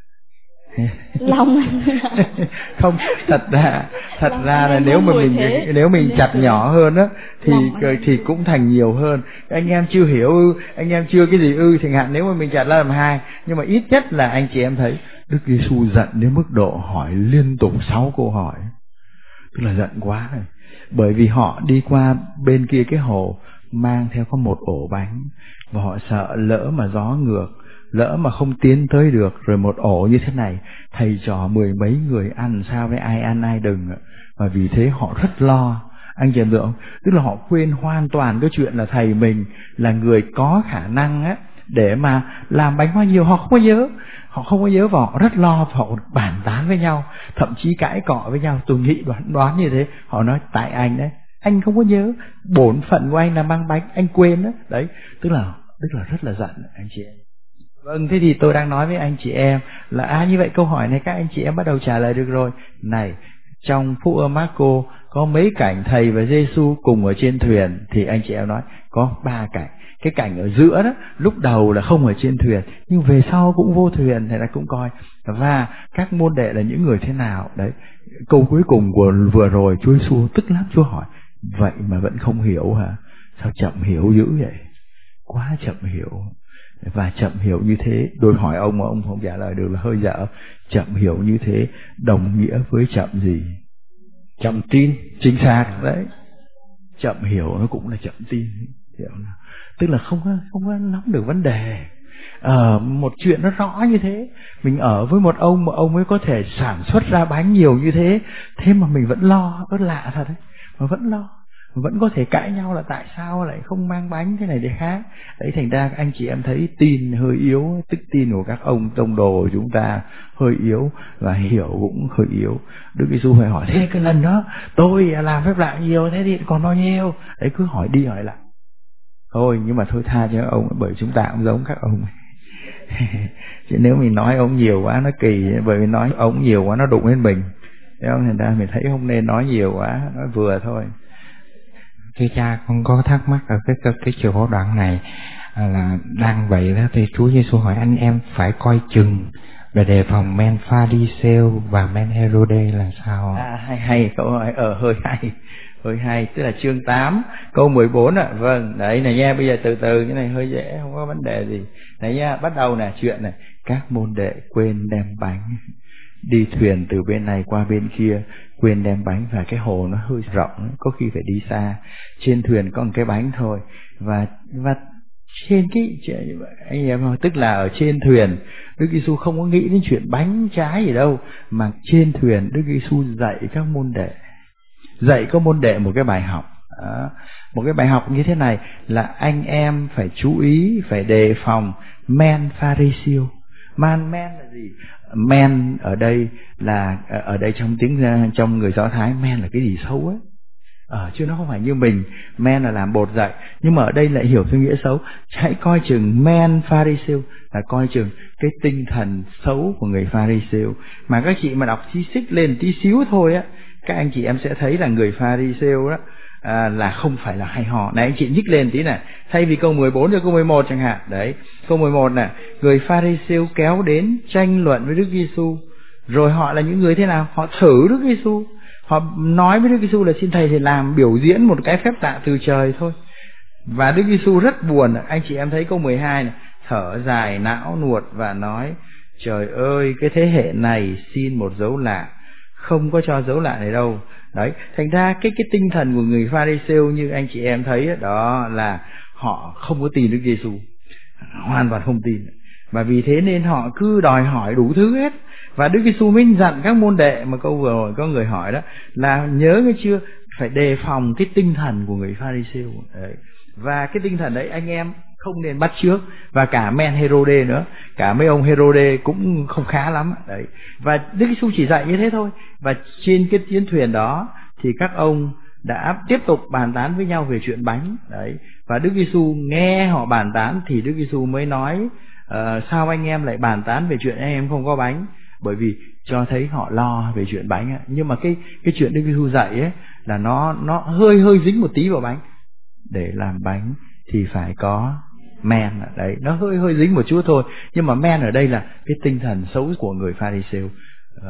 Lòng không, thật ra thật lòng ra là nếu mà mình thế. nếu mình chặt nhỏ hơn á thì thì cũng thành nhiều hơn. Anh em chưa hiểu ư, anh em chưa cái gì ư, chẳng hạn nếu mà mình chặt ra làm hai, nhưng mà ít nhất là anh chị em thấy Đức Giêsu giận đến mức độ hỏi liên tục sáu câu hỏi, tức là giận quá này. Bởi vì họ đi qua bên kia cái hồ mang theo có một ổ bánh, và họ sợ lỡ mà gió ngược, lỡ mà không tiến tới được, rồi một ổ như thế này, thầy trò mười mấy người ăn sao với, ai ăn ai đừng. Và vì thế họ rất lo. Anh chị em được không? Tức là họ quên hoàn toàn cái chuyện là thầy mình là người có khả năng á để mà làm bánh hoa nhiều. Họ không có nhớ, họ không có nhớ, và họ rất lo, và họ bàn tán với nhau, thậm chí cãi cọ với nhau. Tôi nghĩ đoán đoán như thế. Họ nói tại anh đấy, anh không có nhớ, bổn phận của anh là mang bánh, anh quên đó. Đấy, tức là tức là rất là giận anh chị em. Vâng, thế thì tôi đang nói với anh chị em là à như vậy câu hỏi này các anh chị em bắt đầu trả lời được rồi. Này, trong Phúc Âm Mác-cô có mấy cảnh thầy và Giê-xu cùng ở trên thuyền, thì anh chị em nói có ba cảnh. Cái cảnh ở giữa đó, lúc đầu là không ở trên thuyền, nhưng về sau cũng vô thuyền, thầy là cũng coi. Và các môn đệ là những người thế nào? Đấy, câu cuối cùng của vừa rồi Chúa Giê-xu tức lắm, Chúa hỏi: vậy mà vẫn không hiểu hả? Sao chậm hiểu dữ vậy? Quá chậm hiểu. Và chậm hiểu như thế, tôi hỏi ông mà ông không trả lời được là hơi dở. Chậm hiểu như thế đồng nghĩa với chậm gì? Chậm tin. Chính xác đấy. Chậm hiểu nó cũng là chậm tin. Hiểu không? Tức là không có, không có nắm được vấn đề. Ờ, một chuyện nó rõ như thế, mình ở với một ông mà ông ấy có thể sản xuất ra bánh nhiều như thế, thế mà mình vẫn lo, rất lạ thật đấy, mà vẫn lo, vẫn có thể cãi nhau là tại sao lại không mang bánh thế này để khác. Đấy, thành ra anh chị em thấy tin hơi yếu, tức tin của các ông tông đồ của chúng ta hơi yếu, và hiểu cũng hơi yếu. Đức Giê-xu phải hỏi: thế cái lần đó tôi làm phép lạ nhiều, thế thì còn bao nhiêu? Đấy, cứ hỏi đi hỏi lại. Thôi, nhưng mà thôi tha cho ông, bởi chúng ta cũng giống các ông. Chứ nếu mình nói ông nhiều quá nó kỳ, bởi vì nói ông nhiều quá nó đụng lên mình. Thế không? Thành ra mình thấy không nên nói nhiều quá, nói vừa thôi. Thưa cha, con có thắc mắc ở cái cái, cái chiều đoạn này là đang vậy đó, thì Chúa Giê-xu hỏi anh em phải coi chừng để đề phòng men Pha-ri-sêu và men Hê-rô-đê là sao? À, hay hay, câu hỏi ở hơi hay. Hơi hay, tức là chương tám câu mười bốn ạ. À. Vâng, đấy này nha, bây giờ từ từ, cái này hơi dễ, không có vấn đề gì. Đấy nha, bắt đầu nè, chuyện này, các môn đệ quên đem bánh, đi thuyền từ bên này qua bên kia, quên đem bánh, và cái hồ nó hơi rộng, có khi phải đi xa. Trên thuyền có một cái bánh thôi, và và trên cái anh em ơi, tức là ở trên thuyền Đức Giê-xu không có nghĩ đến chuyện bánh trái gì đâu, mà trên thuyền Đức Giê-xu dạy các môn đệ, dạy các môn đệ một cái bài học. Đó. Một cái bài học như thế này là anh em phải chú ý, phải đề phòng men Pha-ri-siêu. Man men là gì? Men ở đây là ở đây trong tiếng trong người Do Thái, men là cái gì xấu ấy. Ờ, chứ nó không phải như mình men là làm bột dậy, nhưng mà ở đây lại hiểu theo nghĩa xấu. Hãy coi chừng men Pha-ri-siêu là coi chừng cái tinh thần xấu của người Pha-ri-siêu. Mà các chị mà đọc chi xích lên tí xíu thôi á, các anh chị em sẽ thấy là người Pha-ri-siêu đó à, là không phải là hay hò. Này anh chị nhích lên tí này, thay vì câu mười bốn cho câu mười một chẳng hạn. Đấy, câu mười một nè, người Pha-ri-siêu kéo đến tranh luận với Đức Giê-xu. Rồi họ là những người thế nào? Họ thử Đức Giê-xu. Họ nói với Đức Giê-xu là xin thầy thì làm biểu diễn một cái phép lạ từ trời thôi. Và Đức Giê-xu rất buồn. Anh chị em thấy câu mười hai này, thở dài não nuột và nói: trời ơi, cái thế hệ này xin một dấu lạ, không có cho dấu lạ này đâu. Đấy, thành ra cái cái tinh thần của người Pha-ri-siêu như anh chị em thấy đó, đó là họ không có tin Đức Giê-xu, hoàn toàn không tin. Và vì thế nên họ cứ đòi hỏi đủ thứ hết. Và Đức Giê-xu mới dặn các môn đệ mà câu vừa rồi có người hỏi đó là nhớ nghe chưa, phải đề phòng cái tinh thần của người Pha-ri-siêu. Đấy. Và cái tinh thần đấy anh em không nên bắt chước. Và cả men Hê-rô-đê nữa, cả mấy ông Hê-rô-đê cũng không khá lắm. Đấy. Và Đức Giê-xu chỉ dạy như thế thôi. Và trên cái chiến thuyền đó thì các ông đã tiếp tục bàn tán với nhau về chuyện bánh. Đấy. Và Đức Giê-xu nghe họ bàn tán thì Đức Giê-xu mới nói: uh, sao anh em lại bàn tán về chuyện anh em không có bánh? Bởi vì cho thấy họ lo về chuyện bánh ấy. Nhưng mà cái cái chuyện Đức Giê-xu dạy ấy là nó nó hơi hơi dính một tí vào bánh. Để làm bánh thì phải có men. Đấy, nó hơi hơi dính một chút thôi. Nhưng mà men ở đây là cái tinh thần xấu của người Pha-ri-siêu. À,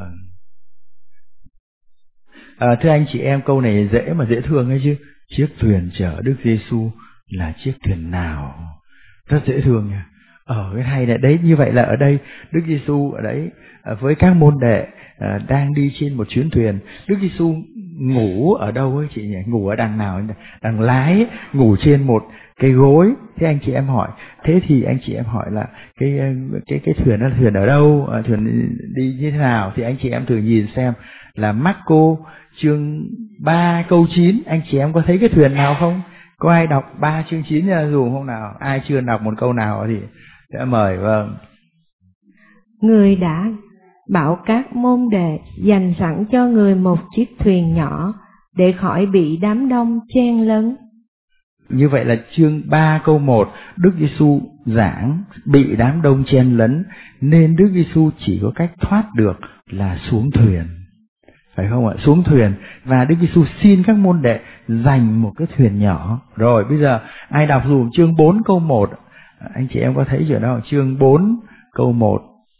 à, thưa anh chị em, câu này dễ mà dễ thương ấy chứ. Chiếc thuyền chở Đức Giê-xu là chiếc thuyền nào? Rất dễ thương nha. Ở cái hay là đấy, như vậy là ở đây Đức Giê-xu ở đấy với các môn đệ à, đang đi trên một chuyến thuyền. Đức Giê-xu ngủ ở đâu ấy chị nhỉ? Ngủ ở đằng nào? Đằng lái, ngủ trên một cái gối. Thế anh chị em hỏi, thế thì anh chị em hỏi là cái cái cái thuyền đó là thuyền ở đâu? À, thuyền đi như thế nào? Thì anh chị em thử nhìn xem là Mác-cô chương ba câu chín, anh chị em có thấy cái thuyền nào không? Có ai đọc ba chương chín ra dù không nào? Ai chưa đọc một câu nào thì sẽ mời. Vâng. Người đã bảo các môn đệ dành sẵn cho người một chiếc thuyền nhỏ để khỏi bị đám đông chen lấn. Như vậy là chương ba câu một, Đức Giê-xu giảng bị đám đông chen lấn nên Đức Giê-xu chỉ có cách thoát được là xuống thuyền. phải không ạ? Xuống thuyền, và Đức Giêsu xin các môn đệ dành một cái thuyền nhỏ. Rồi bây giờ ai đọc dùm chương bốn câu một, anh chị em có thấy chưa đó? Chương bốn câu một.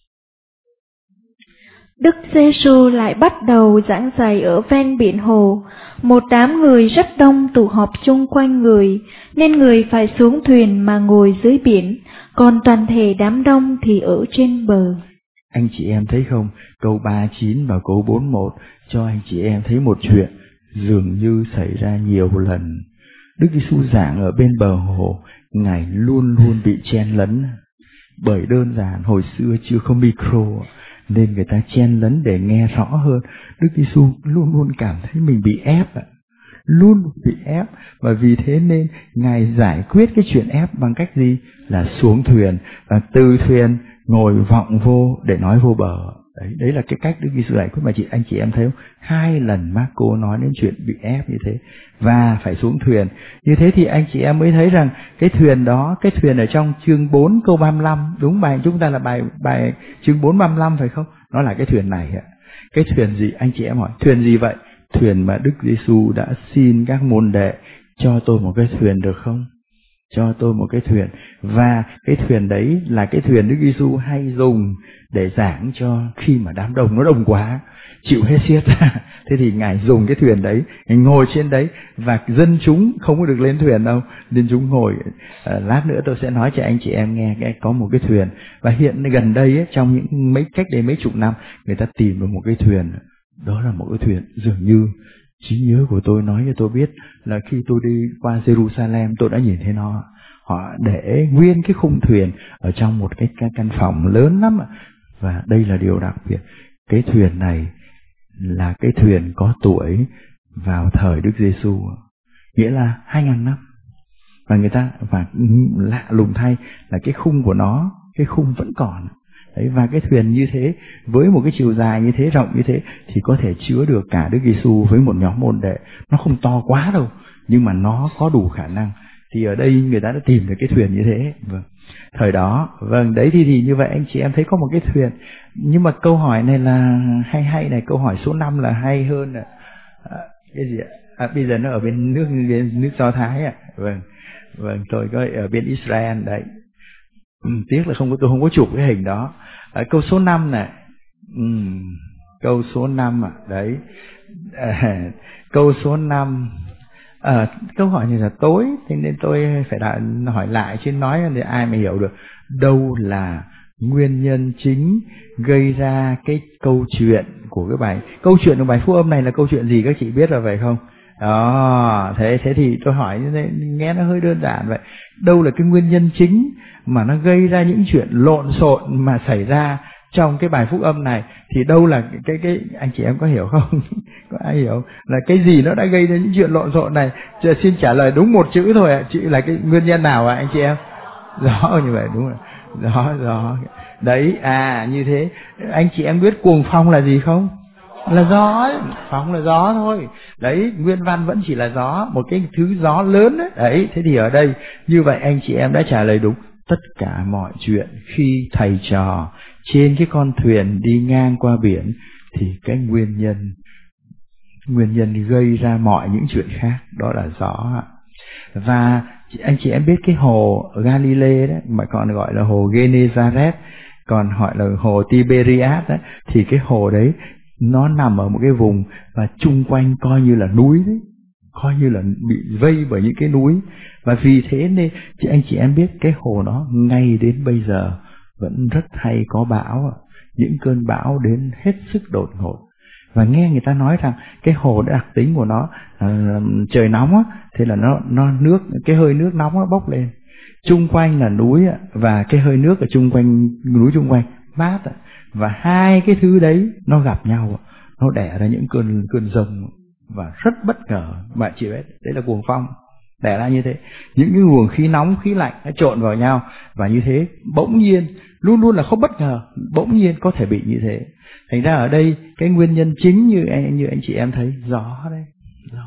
Đức Giêsu lại bắt đầu giảng dạy ở ven biển hồ. Một đám người rất đông tụ họp chung quanh người, nên người phải xuống thuyền mà ngồi dưới biển, còn toàn thể đám đông thì ở trên bờ. Anh chị em thấy không? Câu ba mươi chín và câu bốn mươi mốt cho anh chị em thấy một chuyện dường như xảy ra nhiều lần. Đức Giêsu giảng ở bên bờ hồ, Ngài luôn luôn bị chen lấn. Bởi đơn giản hồi xưa chưa có micro, nên người ta chen lấn để nghe rõ hơn. Đức Giêsu luôn luôn cảm thấy mình bị ép ạ, luôn bị ép, và vì thế nên Ngài giải quyết cái chuyện ép bằng cách gì? Là xuống thuyền, và từ thuyền ngồi vọng vô để nói vô bờ. Đấy, đấy là cái cách Đức Giêsu giải quyết. Mà chị anh chị em thấy không? Hai lần Marco nói đến chuyện bị ép như thế và phải xuống thuyền. Như thế thì anh chị em mới thấy rằng cái thuyền đó, cái thuyền ở trong chương bốn câu ba mươi lăm, đúng bài chúng ta là bài bài chương bốn ba mươi lăm phải không? Nó là cái thuyền này ạ. Cái thuyền gì? Anh chị em hỏi, thuyền gì vậy? Thuyền mà Đức Giêsu đã xin các môn đệ cho tôi một cái thuyền được không? Cho tôi một cái thuyền. Và cái thuyền đấy là cái thuyền Đức Giêsu hay dùng để giảng cho khi mà đám đông nó đông quá, chịu hết xiết ra. Thế thì Ngài dùng cái thuyền đấy, Ngài ngồi trên đấy, và dân chúng không có được lên thuyền đâu, dân chúng ngồi. À, lát nữa tôi sẽ nói cho anh chị em nghe cái có một cái thuyền. Và hiện gần đây ấy, trong những mấy cách đây mấy chục năm, người ta tìm được một cái thuyền. Đó là một cái thuyền dường như trí nhớ của tôi nói cho tôi biết là khi tôi đi qua Jerusalem tôi đã nhìn thấy nó. Họ để nguyên cái khung thuyền ở trong một cái căn phòng lớn lắm. Và đây là điều đặc biệt. Cái thuyền này là cái thuyền có tuổi vào thời Đức Giêsu, nghĩa là hai ngàn năm. Và người ta, và lạ lùng thay là cái khung của nó, cái khung vẫn còn. Đấy, và cái thuyền như thế, với một cái chiều dài như thế, rộng như thế, thì có thể chứa được cả Đức Giêsu với một nhóm môn đệ. Nó không to quá đâu, nhưng mà nó có đủ khả năng. Thì ở đây người ta đã tìm được cái thuyền như thế. Vâng. Thời đó, vâng, đấy thì, thì như vậy anh chị em thấy có một cái thuyền. Nhưng mà câu hỏi này là hay hay này, câu hỏi số năm là hay hơn. À, cái gì ạ? À, bây giờ nó ở bên nước bên nước Do Thái ạ. À. Vâng, vâng, tôi có ở bên Israel đấy. Ừ, tiếc là không có, tôi không có chụp cái hình đó. À, câu số năm này. Ừ, câu số năm ạ. À, đấy. À, câu số năm. À, câu hỏi này là tối, thế nên tôi phải đã hỏi lại chứ nói để ai mà hiểu được. Đâu là nguyên nhân chính gây ra cái câu chuyện của cái bài câu chuyện của bài phúc âm này là câu chuyện gì các chị biết rồi phải không? Đó, thế thế thì tôi hỏi như thế, nghe nó hơi đơn giản vậy. Đâu là cái nguyên nhân chính mà nó gây ra những chuyện lộn xộn mà xảy ra trong cái bài phúc âm này? Thì đâu là cái cái, cái anh chị em có hiểu không? Có ai hiểu là cái gì nó đã gây ra những chuyện lộn xộn này? Chứ xin trả lời đúng một chữ thôi ạ. À. Chữ là cái nguyên nhân nào ạ à, anh chị em? Gió như vậy, đúng rồi. Gió, gió. Đấy, à như thế. Anh chị em biết cuồng phong là gì không? Là gió ấy. Phong là gió thôi. Đấy, nguyên văn vẫn chỉ là gió, một cái thứ gió lớn đấy. Đấy, thế thì ở đây như vậy anh chị em đã trả lời đúng. Tất cả mọi chuyện khi thầy trò trên cái con thuyền đi ngang qua biển thì cái nguyên nhân nguyên nhân gây ra mọi những chuyện khác đó là gió. Và anh chị em biết cái hồ Galilee đấy, mà còn gọi là hồ Gennesaret, còn gọi là hồ Tiberias đấy, thì cái hồ đấy nó nằm ở một cái vùng và chung quanh coi như là núi đấy, coi như là bị vây bởi những cái núi. Và vì thế nên chị anh chị em biết cái hồ đó ngay đến bây giờ vẫn rất hay có bão, những cơn bão đến hết sức đột ngột. Và nghe người ta nói rằng cái hồ đã đặc tính của nó à, trời nóng á, thế là nó nó nước cái hơi nước nóng nó bốc lên, chung quanh là núi á, và cái hơi nước ở chung quanh núi chung quanh mát á, và hai cái thứ đấy nó gặp nhau, nó đẻ ra những cơn cơn dông và rất bất ngờ. Bạn chị biết đấy là cuồng phong đẻ ra như thế, những cái luồng khí nóng khí lạnh nó trộn vào nhau, và như thế bỗng nhiên luôn luôn là không bất ngờ, bỗng nhiên có thể bị như thế. Thành ra ở đây cái nguyên nhân chính như anh, như anh chị em thấy, gió đây, gió.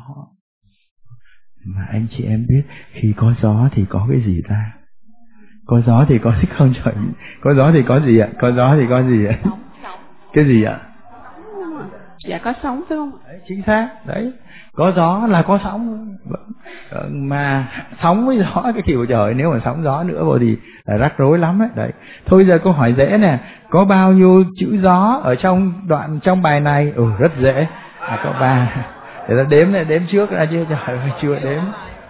Mà anh chị em biết khi có gió thì có cái gì ta? Có gió thì có thích không trời? Có gió thì có gì ạ? Có gió thì có gì ạ? Cái gì ạ? Dạ có sóng phải không? Đấy, chính xác. Đấy, có gió là có sóng. Mà sóng với gió cái kiểu trời, nếu mà sóng gió nữa rồi thì là rắc rối lắm đấy. Đấy. Thôi giờ câu hỏi dễ nè, có bao nhiêu chữ gió ở trong đoạn trong bài này? Ừ, rất dễ. À, có ba. Để ta đếm này, đếm trước ra chứ trời ơi, chưa đếm.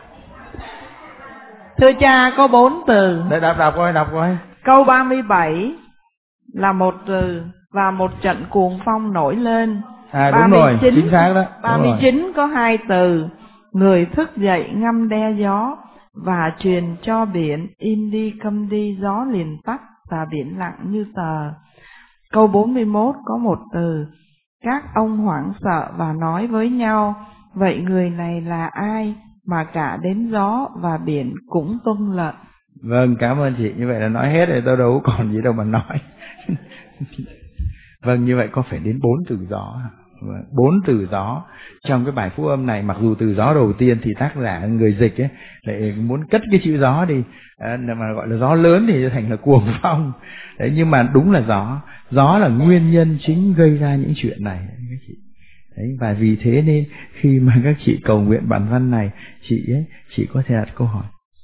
Thưa cha, có bốn từ. Để đọc đọc coi, đọc coi. Câu ba mươi bảy là một từ và một trận cuồng phong nổi lên. À đúng rồi, chính xác đó. ba mươi chín có hai từ, người thức dậy ngâm đe gió và truyền cho biển, im đi câm đi, gió liền tắt và biển lặng như tờ. Câu bốn mươi mốt có một từ, các ông hoảng sợ và nói với nhau, vậy người này là ai mà cả đến gió và biển cũng tuân lệnh. Vâng, cảm ơn chị. Như vậy là nói hết rồi, tôi đâu còn gì đâu mà nói. Vâng, như vậy có phải đến bốn từ gió. Bốn từ gió trong cái bài phúc âm này. Mặc dù từ gió đầu tiên thì tác giả người dịch ấy lại muốn cất cái chữ gió đi, à, mà gọi là gió lớn thì thành là cuồng phong. Đấy, nhưng mà đúng là gió. Gió là nguyên nhân chính gây ra những chuyện này các chị. Đấy, và vì thế nên khi mà các chị cầu nguyện bản văn này, chị ấy, chị có thể đặt câu hỏi,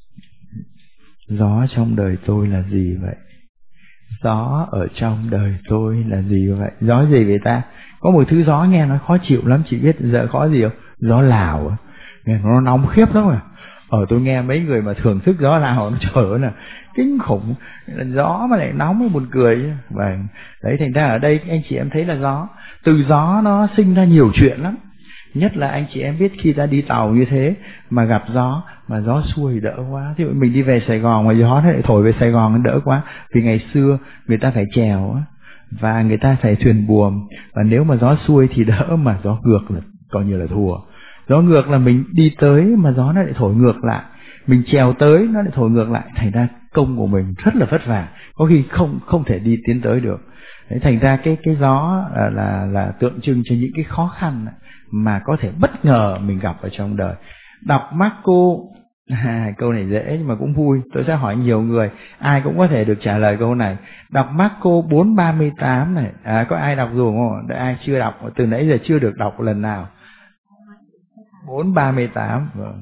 gió trong đời tôi là gì vậy? Gió ở trong đời tôi là gì vậy? Gió gì vậy ta? Có một thứ gió nghe nó khó chịu lắm, chị biết giờ có gì không? Gió Lào. Nghe nó nóng khiếp lắm à. Ở tôi nghe mấy người mà thưởng thức gió Lào nó trời ơi là kinh khủng. Gió mà lại nóng mới buồn cười. Và đấy, thành ra ở đây anh chị em thấy là gió. Từ gió nó sinh ra nhiều chuyện lắm. Nhất là anh chị em biết khi ta đi tàu như thế mà gặp gió, mà gió xuôi đỡ quá. Thì mình đi về Sài Gòn mà gió nó lại thổi về Sài Gòn nó đỡ quá. Vì ngày xưa người ta phải chèo và người ta phải thuyền buồm, và nếu mà gió xuôi thì đỡ, mà gió ngược là coi như là thua. Gió ngược là mình đi tới mà gió nó lại thổi ngược lại, mình chèo tới nó lại thổi ngược lại, thành ra công của mình rất là vất vả, có khi không không thể đi tiến tới được. Đấy, thành ra cái cái gió là, là là tượng trưng cho những cái khó khăn mà có thể bất ngờ mình gặp ở trong đời. Đọc Marco, à, câu này dễ nhưng mà cũng vui, tôi sẽ hỏi nhiều người, ai cũng có thể được trả lời câu này. Đọc Marco bốn ba mươi tám này, à, có ai đọc rồi không? Để ai chưa đọc, từ nãy giờ chưa được đọc lần nào. bốn ba mươi tám, vâng.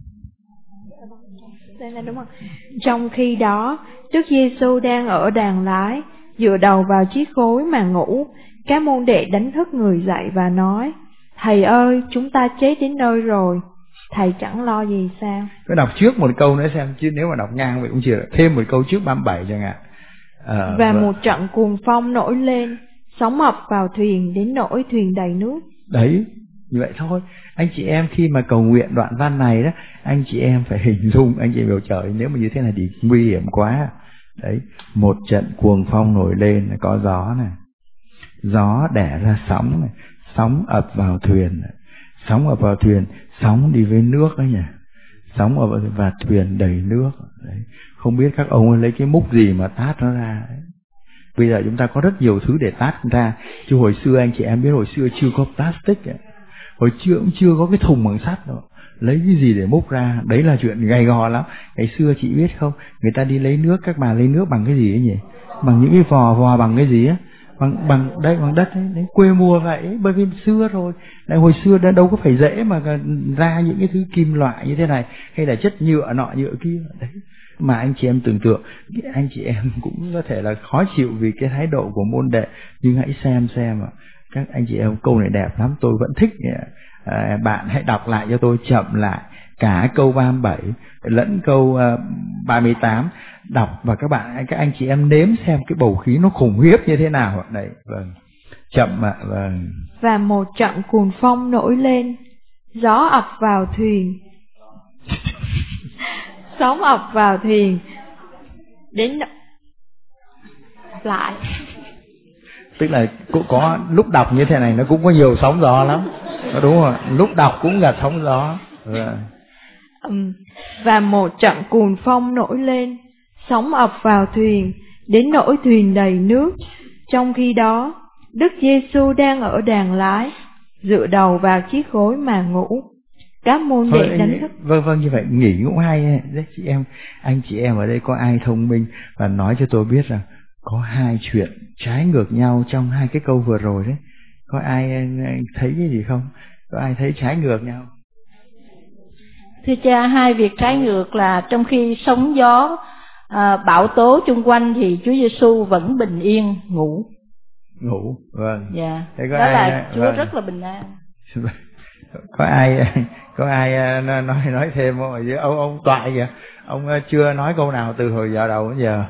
Đây là đúng không? Trong khi đó, Đức Giêsu đang ở đàng lái, dựa đầu vào chiếc gối mà ngủ. Các môn đệ đánh thức người dậy và nói, thầy ơi, chúng ta chết đến nơi rồi, thầy chẳng lo gì sao? Cứ đọc trước một câu nữa xem, chứ nếu mà đọc ngang vậy cũng chỉ thêm một câu trước ba mươi bảy chẳng hạn. À, và vâng. Một trận cuồng phong nổi lên, sóng ập vào thuyền đến nỗi thuyền đầy nước. Đấy, như vậy thôi. Anh chị em khi mà cầu nguyện đoạn văn này đó, anh chị em phải hình dung, anh chị biểu trời, nếu mà như thế này thì nguy hiểm quá. Đấy, một trận cuồng phong nổi lên, có gió này, gió đẻ ra sóng này, sóng ập vào thuyền này. Sóng ập vào thuyền, sóng đi với nước ấy nhỉ, sóng ập và thuyền đầy nước. Đấy, không biết các ông lấy cái múc gì mà tát nó ra. Đấy, bây giờ chúng ta có rất nhiều thứ để tát ra, chứ hồi xưa anh chị em biết hồi xưa chưa có plastic ấy. Hồi xưa cũng chưa có cái thùng bằng sắt đâu, lấy cái gì để múc ra, đấy là chuyện gay go lắm. Ngày xưa chị biết không, người ta đi lấy nước, các bà lấy nước bằng cái gì ấy nhỉ? Bằng những cái vò, vò bằng cái gì á? Bằng bằng đây, bằng đất ấy, đấy, quê mùa vậy. Bởi vì xưa rồi, lại hồi xưa đã đâu có phải dễ mà ra những cái thứ kim loại như thế này, hay là chất nhựa nọ nhựa kia. Đấy, mà anh chị em tưởng tượng, anh chị em cũng có thể là khó chịu vì cái thái độ của môn đệ, nhưng hãy xem xem ạ. Các anh chị em, câu này đẹp lắm, tôi vẫn thích. À, bạn hãy đọc lại cho tôi chậm lại cả câu ba mươi bảy lẫn câu uh, ba mươi tám, đọc và các bạn, các anh chị em nếm xem cái bầu khí nó khủng khiếp như thế nào. Đấy, vâng, chậm ạ. Vâng. Và một trận cuồng phong nổi lên, gió ập vào thuyền, sóng ập vào thuyền đến lại. Tức là cũng có lúc đọc như thế này nó cũng có nhiều sóng gió lắm, đúng rồi, lúc đọc cũng là sóng gió. Rồi. Và một trận cuồng phong nổi lên, sóng ập vào thuyền đến nỗi thuyền đầy nước. Trong khi đó, Đức Giêsu đang ở đàng lái, dựa đầu vào chiếc gối mà ngủ. Các môn đệ đánh thức. Vâng vâng, như vậy nghỉ cũng hay. Đấy, chị em, anh chị em ở đây có ai thông minh và nói cho tôi biết rằng có hai chuyện trái ngược nhau trong hai cái câu vừa rồi đấy. Có ai thấy cái gì không? Có ai thấy trái ngược nhau? Thưa cha, hai việc trái ngược là trong khi sóng gió à, bão tố chung quanh thì Chúa Giêsu vẫn bình yên ngủ. Ngủ, vâng. Dạ. Thế có đó ai, là Chúa vâng. rất là bình an. Có ai có ai nói nói thêm không? Ông ông Toại kìa, ông chưa nói câu nào từ hồi giờ đầu đến giờ.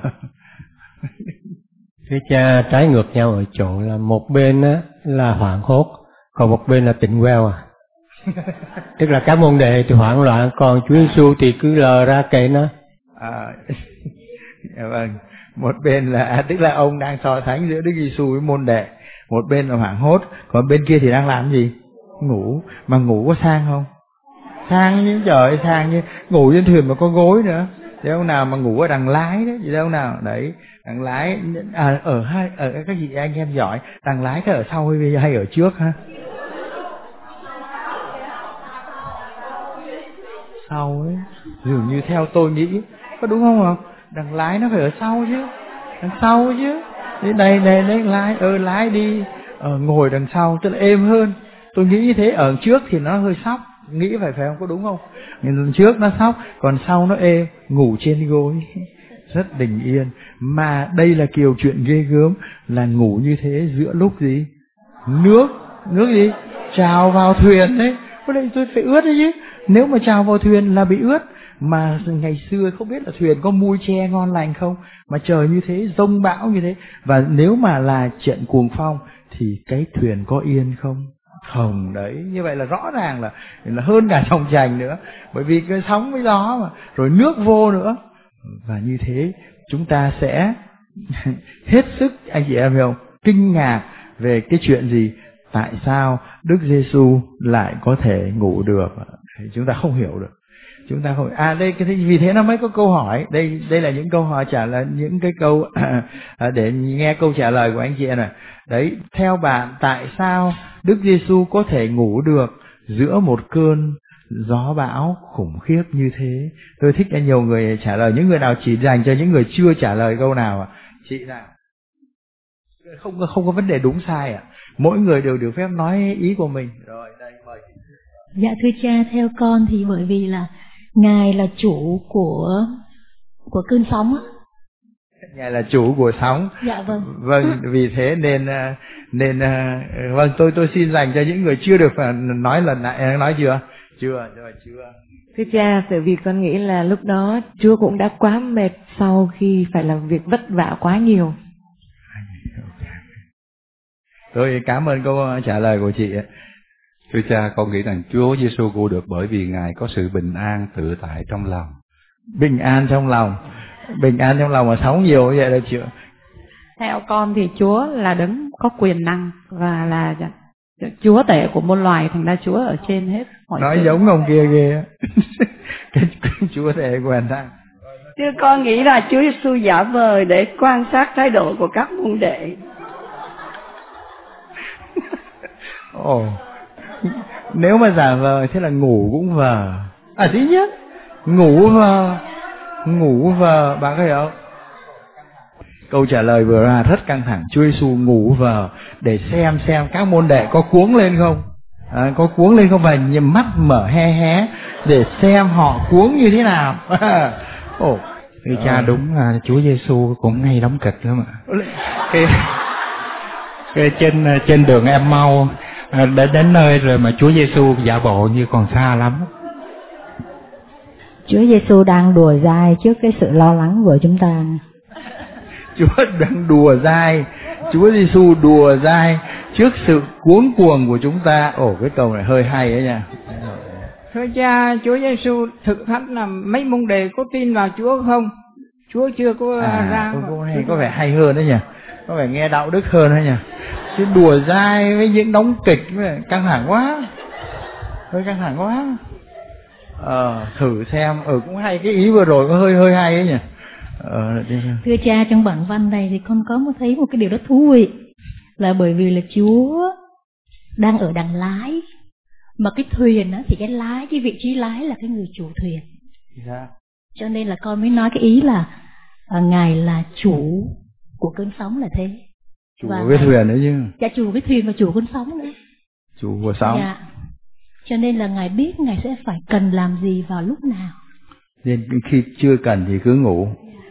Thưa cha, trái ngược nhau ở chỗ là một bên á là hoảng hốt, còn một bên là tỉnh queo à. Tức là các môn đệ thì hoảng loạn, còn Chúa Giêsu thì cứ lờ ra kệ nó. À, vâng. Một bên là à, tức là ông đang so sánh giữa Đức Giêsu với môn đệ, một bên là hoảng hốt, còn bên kia thì đang làm gì? Ngủ. Mà ngủ có sang không? Sang như trời ơi, sang như ngủ trên thuyền mà có gối nữa. Thế ông nào mà ngủ ở đằng lái đấy, gì đâu nào đấy, đằng lái à, ở hai ở các chị anh em giỏi, đằng lái có ở sau hay, hay ở trước ha? Sau ấy, dường như theo tôi nghĩ, có đúng không ạ? Đằng lái nó phải ở sau chứ, đằng sau chứ. Thế này này đấy lái, ơ ừ, lái đi, ờ, ngồi đằng sau tức là êm hơn. Tôi nghĩ như thế. Ở trước thì nó hơi sóc, nghĩ phải phải không, có đúng không? Nhưng trước nó sóc, còn sau nó êm, ngủ trên gối rất bình yên. Mà đây là kiểu chuyện ghê gớm, là ngủ như thế giữa lúc gì? Nước, nước gì? Trào vào thuyền đấy. Có đây tôi phải ướt đấy chứ. Nếu mà trào vào thuyền là bị ướt. Mà ngày xưa không biết là thuyền có mui tre ngon lành không, mà trời như thế, giông bão như thế. Và nếu mà là trận cuồng phong thì cái thuyền có yên không? Không. Đấy, như vậy là rõ ràng là, là hơn cả dòng chành nữa. Bởi vì cái sóng với gió mà, rồi nước vô nữa. Và như thế chúng ta sẽ hết sức, anh chị em hiểu không, kinh ngạc về cái chuyện gì? Tại sao Đức Giêsu lại có thể ngủ được? Chúng ta không hiểu được. Chúng ta không à đây cái vì thế nó mới có câu hỏi. Đây đây là những câu hỏi trả lời, những cái câu để nghe câu trả lời của anh chị em này. Đấy, theo bạn tại sao Đức Giêsu có thể ngủ được giữa một cơn gió bão khủng khiếp như thế? Tôi thích là nhiều người trả lời, những người nào chỉ dành cho những người chưa trả lời câu nào à? Chị nào? Không không có vấn đề đúng sai à? Mỗi người đều được phép nói ý của mình. Rồi, đây mời. Dạ thưa cha, theo con thì bởi vì là Ngài là chủ của của cơn sóng á. Ngài là chủ của sóng. Dạ vâng. Vâng, vì thế nên nên vâng tôi tôi xin dành cho những người chưa được nói lần này, nói chưa? Chưa, rồi chưa. Thưa cha, tại vì con nghĩ là lúc đó Chúa cũng đã quá mệt sau khi phải làm việc vất vả quá nhiều. Tôi cảm ơn câu trả lời của chị. Thưa cha, con nghĩ rằng Chúa Giêsu ngủ được bởi vì Ngài có sự bình an tự tại trong lòng. Bình an trong lòng, bình an trong lòng mà sóng nhiều như vậy là chưa? Theo con thì Chúa là đấng có quyền năng và là Chúa tể của muôn loài, thành ra Chúa ở trên hết mọi nói sự. Giống ông kia kia. Cái Chúa tể quyền năng. Thưa con nghĩ là Chúa Giêsu giả vờ để quan sát thái độ của các môn đệ. Ồ, nếu mà giả vờ thế là ngủ cũng vờ. À thứ nhất, ngủ vờ, ngủ vờ, bạn có hiểu không? Câu trả lời vừa ra rất căng thẳng. Chúa Giêsu ngủ vờ để xem xem các môn đệ có cuống lên không, à, có cuống lên không, và nhìn mắt mở hé hé để xem họ cuống như thế nào. Ồ, thì cha đúng là Chúa Giêsu cũng hay đóng kịch lắm ạ. Cái, cái trên trên đường Em Mau đã đến nơi rồi mà Chúa Giêsu giả bộ như còn xa lắm. Chúa Giêsu đang đùa dai trước cái sự lo lắng của chúng ta. Chúa đang đùa dai, Chúa Giêsu đùa dai trước sự cuống cuồng của chúng ta. Ồ, cái câu này hơi hay ấy nha. Thưa cha, Chúa Giêsu thực thách là mấy môn đệ có tin vào Chúa không? Chúa chưa có à, ra. Câu này có vẻ hay hơn đấy nhỉ, có vẻ nghe đạo đức hơn đấy nhỉ. Chứ đùa dai với những đóng kịch căng thẳng quá, hơi căng thẳng quá. Ờ, thử xem, ừ cũng hay, cái ý vừa rồi có hơi hơi hay ấy nhỉ. Ờ, thưa cha, trong bản văn này thì con có một thấy một cái điều rất thú vị, là bởi vì là Chúa đang ở đằng lái, mà cái thuyền á thì cái lái, cái vị trí lái là cái người chủ thuyền. Dạ. Cho nên là con mới nói cái ý là à, Ngài là chủ của cơn sóng là thế. Chủ và với thuyền đấy chứ. Dạ, chủ với thuyền và chủ con sóng nữa. Chủ của sóng. Dạ. Cho nên là Ngài biết Ngài sẽ phải cần làm gì vào lúc nào. Nên khi chưa cần thì cứ ngủ.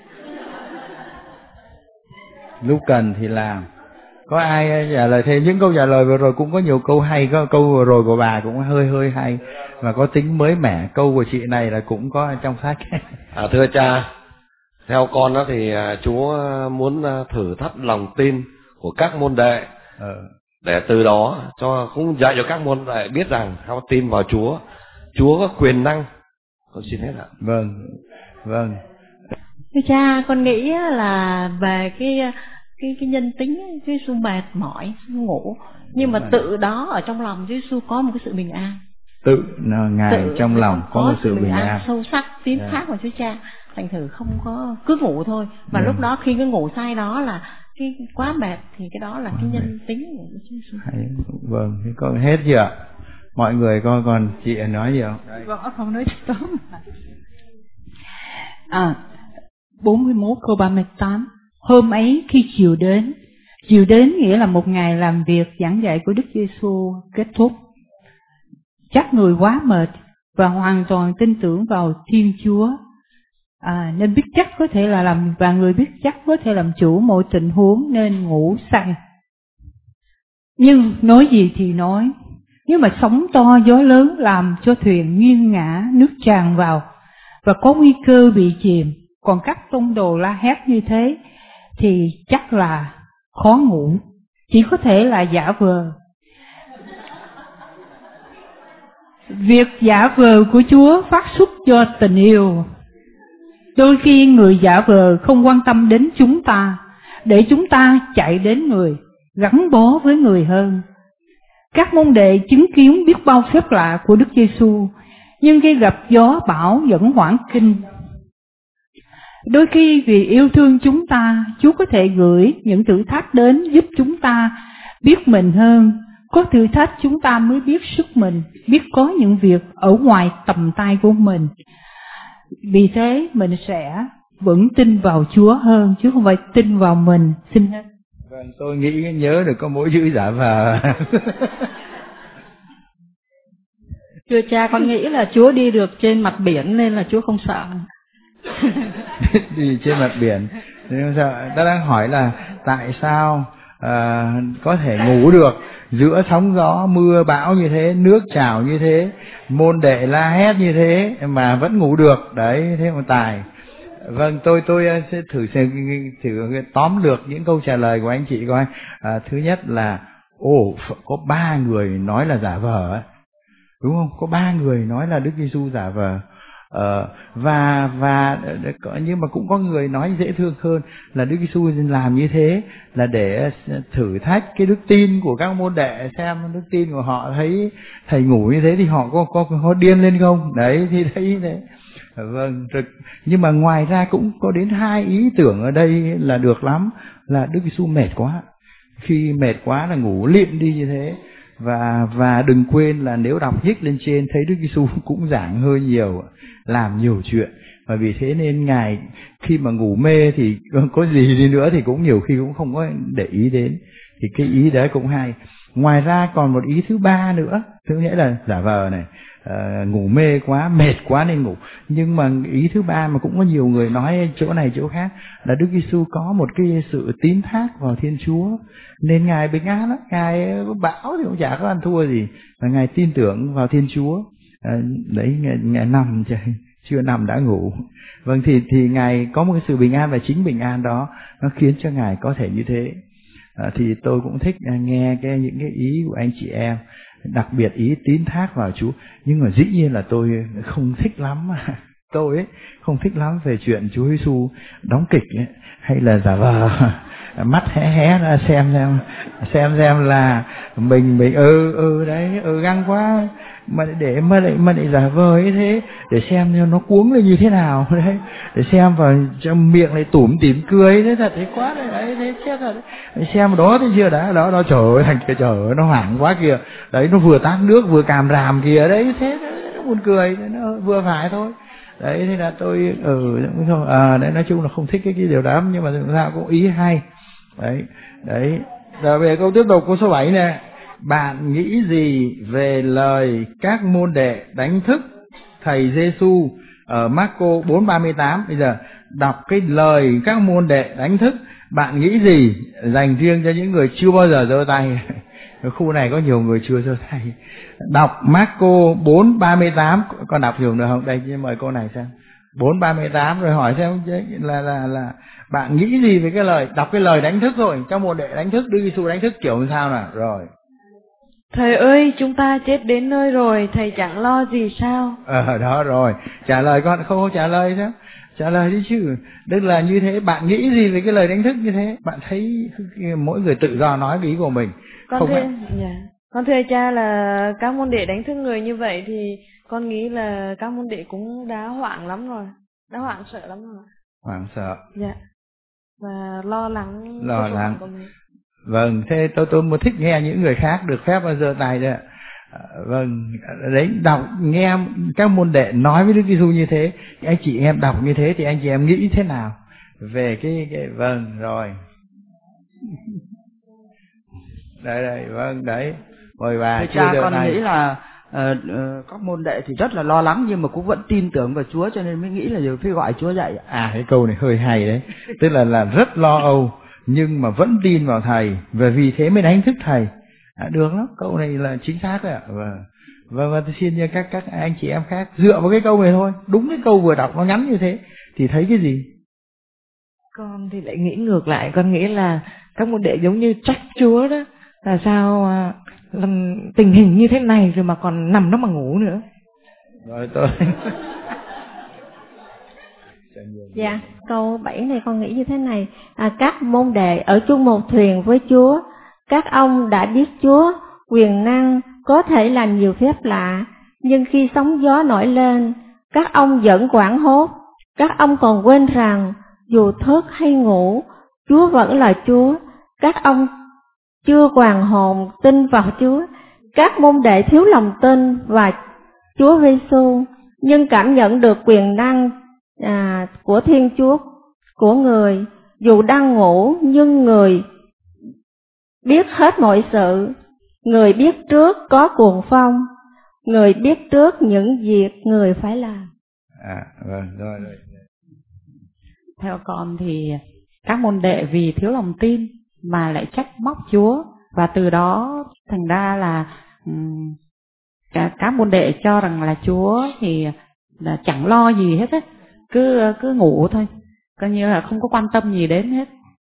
Lúc cần thì làm. Có ai trả lời thêm? Những câu trả lời vừa rồi cũng có nhiều câu hay, có câu vừa rồi của bà cũng hơi hơi hay và có tính mới mẻ. Câu của chị này là cũng có trong sách. À, thưa cha, theo con đó thì Chúa muốn thử thách lòng tin của các môn đệ, ừ. để từ đó cho cũng dạy cho các môn đệ biết rằng họ tin vào Chúa, Chúa có quyền năng. Con xin hết ạ. Vâng, vâng. Thưa cha, con nghĩ là về cái cái cái nhân tính Chúa Giêsu mệt mỏi, ngủ, nhưng mà tự đó ở trong lòng Chúa Giêsu có một cái sự bình an. Tự Ngài tự trong lòng có, có một sự bình, bình an, an sâu sắc, tín yeah. thác vào Chúa Cha. Thành thử không có cứ ngủ thôi. Và yeah. lúc đó khi cái ngủ say đó là cái quá mệt thì cái đó là quá cái nhân mệt. Tính của Chúa Giêsu. Vâng, thế con hết chưa ạ? Mọi người coi còn chị nói gì không? Vâng, không nói tốt. À, bốn mươi mốt câu ba mươi tám. Hôm ấy khi chiều đến, chiều đến nghĩa là một ngày làm việc giảng dạy của Đức Giêsu kết thúc. Chắc người quá mệt và hoàn toàn tin tưởng vào Thiên Chúa, à, nên biết chắc có thể là làm và người biết chắc có thể làm chủ mọi tình huống nên ngủ say. Nhưng nói gì thì nói, nếu mà sóng to gió lớn làm cho thuyền nghiêng ngã, nước tràn vào và có nguy cơ bị chìm, còn các tông đồ la hét như thế thì chắc là khó ngủ, chỉ có thể là giả vờ. Việc giả vờ của Chúa phát xuất do tình yêu. Đôi khi người giả vờ không quan tâm đến chúng ta, để chúng ta chạy đến người, gắn bó với người hơn. Các môn đệ chứng kiến biết bao phép lạ của Đức Giêsu, nhưng khi gặp gió bão vẫn hoảng kinh. Đôi khi vì yêu thương chúng ta, Chúa có thể gửi những thử thách đến giúp chúng ta biết mình hơn. Có thử thách chúng ta mới biết sức mình, biết có những việc ở ngoài tầm tay của mình. Vì thế mình sẽ vững tin vào Chúa hơn, chứ không phải tin vào mình. Xin hết. Vâng, tôi nghĩ nhớ được có mỗi chữ giả vờ. Thưa cha, con nghĩ là Chúa đi được trên mặt biển nên là Chúa không sợ. Đi trên mặt biển nên không sợ. Ta đang hỏi là tại sao à, có thể ngủ được giữa sóng gió mưa bão như thế, nước trào như thế, môn đệ la hét như thế mà vẫn ngủ được. Đấy, thế mà tài. Vâng, tôi tôi sẽ thử thử, thử tóm lược những câu trả lời của anh chị coi. À, thứ nhất là ồ có ba người nói là giả vờ ấy. Đúng không? Có ba người nói là Đức Giêsu giả vờ. Ờ, và và nhưng mà cũng có người nói dễ thương hơn là Đức Giêsu làm như thế là để thử thách cái đức tin của các môn đệ, xem đức tin của họ thấy thầy ngủ như thế thì họ có có có điên lên không. Đấy thì thấy đấy. Vâng, nhưng mà ngoài ra cũng có đến hai ý tưởng ở đây là được lắm, là Đức Giêsu mệt quá, khi mệt quá là ngủ lịm đi như thế. Và và đừng quên là nếu đọc nhích lên trên thấy Đức Giêsu cũng giảng hơi nhiều, làm nhiều chuyện, và vì thế nên Ngài khi mà ngủ mê thì có gì đi nữa thì cũng nhiều khi cũng không có để ý đến. Thì cái ý đấy cũng hay. Ngoài ra còn một ý thứ ba nữa, thứ nghĩa là giả vờ này, à, ngủ mê quá, mệt quá nên ngủ. Nhưng mà ý thứ ba mà cũng có nhiều người nói chỗ này chỗ khác là Đức Giêsu có một cái sự tín thác vào Thiên Chúa, nên Ngài bình an lắm. Ngài bão thì cũng chả có ăn thua gì, và Ngài tin tưởng vào Thiên Chúa. À, đấy, Ngài, Ngài nằm chơi, chưa nằm đã ngủ. Vâng, thì thì Ngài có một cái sự bình an, và chính bình an đó nó khiến cho Ngài có thể như thế. À, thì tôi cũng thích nghe cái những cái ý của anh chị em, đặc biệt ý tín thác vào Chúa. Nhưng mà dĩ nhiên là tôi không thích lắm, tôi ấy không thích lắm về chuyện Chúa Giêsu đóng kịch ấy, hay là giả vờ mắt hé hé ra xem xem xem xem là mình mình ừ ừ đấy ừ găng quá, mà để mà lại mà lại giả vờ như thế để xem nó cuống lên như thế nào đấy, để xem vào trong miệng lại tủm tỉm cười thế, thật đấy quá đấy, đấy thế chết rồi đấy. Xem đó thì chưa đã đó đó trời ơi, thằng kia trời ơi nó hoảng quá kìa, đấy nó vừa tát nước vừa càm ràm kìa đấy, thế nó buồn cười, nó vừa phải thôi. Đấy, thế là tôi ừ không à, đấy nói chung là không thích cái cái điều đó, nhưng mà thực ra cũng ý hay. Đấy, đấy Rồi về câu tiếp tục, câu số bảy nè. Bạn nghĩ gì về lời các môn đệ đánh thức thầy Giêsu ở Marco bốn ba mươi tám? Bây giờ đọc cái lời các môn đệ đánh thức, bạn nghĩ gì, dành riêng cho những người chưa bao giờ giơ tay. Ở khu này có nhiều người chưa giơ tay. Đọc Marco bốn ba mươi tám, con đọc dùng được không? Đây, mời cô này xem. bốn ba mươi tám rồi hỏi xem là là là bạn nghĩ gì về cái lời, đọc cái lời đánh thức rồi, các môn đệ đánh thức, Đức Giêsu đánh thức kiểu như sao nào? Rồi. Thầy ơi, chúng ta chết đến nơi rồi, thầy chẳng lo gì sao? Ờ đó rồi, trả lời con, không có trả lời sao? Trả lời đi chứ. Tức là như thế, bạn nghĩ gì về cái lời đánh thức như thế? Bạn thấy mỗi người tự do nói cái ý của mình. Con không thưa, phải... dạ. Con thưa cha là các môn đệ đánh thức người như vậy thì con nghĩ là các môn đệ cũng đã hoảng lắm rồi, đã hoảng sợ lắm rồi. Hoảng sợ. Dạ. Và lo lắng. Lo lắng. Vâng, thế tôi tôi muốn thích nghe những người khác được phép giơ tay đấy ạ. À, vâng, đấy, đọc nghe các môn đệ nói với Đức Giêsu như thế, anh chị em đọc như thế thì anh chị em nghĩ thế nào về cái, cái vâng rồi. Đây đây, vâng đấy, mời bà. Thưa cha, con này. Nghĩ là uh, uh, các môn đệ thì rất là lo lắng nhưng mà cũng vẫn tin tưởng vào Chúa, cho nên mới nghĩ là phải gọi Chúa dậy. À, cái câu này hơi hay đấy, tức là là rất lo âu nhưng mà vẫn tin vào thầy, và vì thế mới đánh thức thầy. À, được lắm, câu này là chính xác đấy ạ. Và và, và tôi xin cho các các anh chị em khác dựa vào cái câu này thôi, đúng cái câu vừa đọc nó ngắn như thế thì thấy cái gì? Con thì lại nghĩ ngược lại, con nghĩ là các môn đệ giống như trách Chúa đó, là sao à, làm tình hình như thế này rồi mà còn nằm đó mà ngủ nữa. Rồi tôi Dạ, câu bảy này con nghĩ như thế này. À, các môn đệ ở chung một thuyền với Chúa. Các ông đã biết Chúa quyền năng có thể làm nhiều phép lạ, nhưng khi sóng gió nổi lên, các ông vẫn hoảng hốt. Các ông còn quên rằng dù thức hay ngủ, Chúa vẫn là Chúa. Các ông chưa hoàn hồn tin vào Chúa. Các môn đệ thiếu lòng tin và Chúa Giêsu, nhưng cảm nhận được quyền năng à, của Thiên Chúa của người. Dù đang ngủ nhưng người biết hết mọi sự. Người biết trước có cuồng phong. Người biết trước những việc người phải làm. À, vâng, rồi, rồi. Theo con thì các môn đệ vì thiếu lòng tin mà lại trách móc Chúa, và từ đó thành ra là um, cả các môn đệ cho rằng là Chúa thì là chẳng lo gì hết á, cứ cứ ngủ thôi, coi như là không có quan tâm gì đến hết.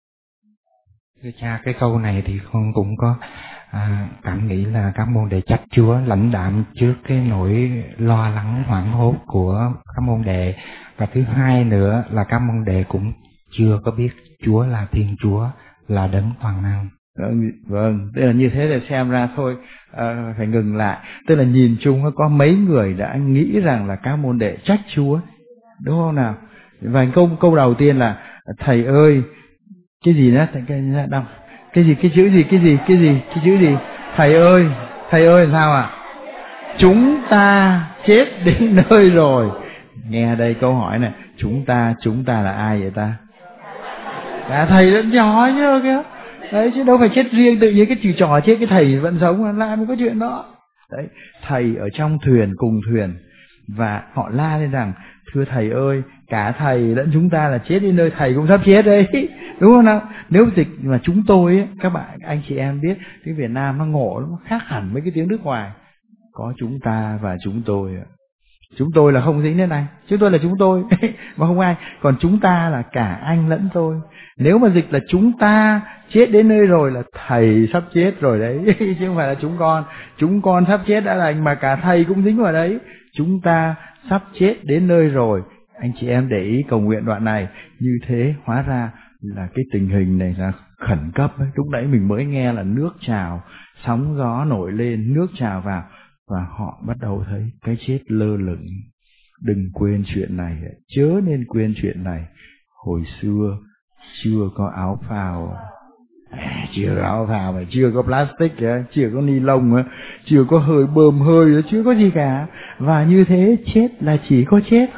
Thưa cha, cái câu này thì con cũng có à, cảm nghĩ là các môn đệ trách Chúa lãnh đạm trước cái nỗi lo lắng hoảng hốt của các môn đệ, và thứ hai nữa là các môn đệ cũng chưa có biết Chúa là Thiên Chúa, là đấng toàn năng. Vâng, tức là như thế là xem ra thôi à, phải ngừng lại. Tức là nhìn chung có mấy người đã nghĩ rằng là các môn đệ trách Chúa, đúng không nào? Và câu câu đầu tiên là thầy ơi, cái gì đó, thầy cái đọc cái gì, cái chữ gì, cái gì, cái gì, cái chữ gì? Thầy ơi, thầy ơi sao ạ? À? Chúng ta chết đến nơi rồi. Nghe đây câu hỏi này, chúng ta, chúng ta là ai vậy ta? Cả thầy lẫn trò chứ kìa. Đấy, chứ đâu phải chết riêng, tự nhiên cái trừ trò chết cái thầy vẫn sống, lại mới có chuyện đó. Đấy, thầy ở trong thuyền, cùng thuyền, và họ la lên rằng thưa thầy ơi, cả thầy lẫn chúng ta là chết đến nơi, thầy cũng sắp chết đấy, đúng không nào? Nếu dịch mà chúng tôi ấy, các bạn anh chị em biết tiếng Việt Nam nó ngộ, nó khác hẳn với cái tiếng nước ngoài. Có chúng ta và chúng tôi. Chúng tôi là không dính đến này, chúng tôi là chúng tôi mà không ai. Còn chúng ta là cả anh lẫn tôi. Nếu mà dịch là chúng ta chết đến nơi rồi là thầy sắp chết rồi đấy, chứ không phải là chúng con. Chúng con sắp chết đã lành mà cả thầy cũng dính vào đấy. Chúng ta sắp chết đến nơi rồi. Anh chị em để ý cầu nguyện đoạn này, như thế hóa ra là cái tình hình này là khẩn cấp ấy. Lúc nãy mình mới nghe là nước trào, sóng gió nổi lên, nước trào vào, và họ bắt đầu thấy cái chết lơ lửng. Đừng quên chuyện này, chớ nên quên chuyện này. Hồi xưa chưa có áo phao, à, chưa có áo phao mà chưa có plastic, chưa có ni lông, chưa có hơi bơm hơi, chưa có gì cả. Và như thế chết là chỉ có chết thôi.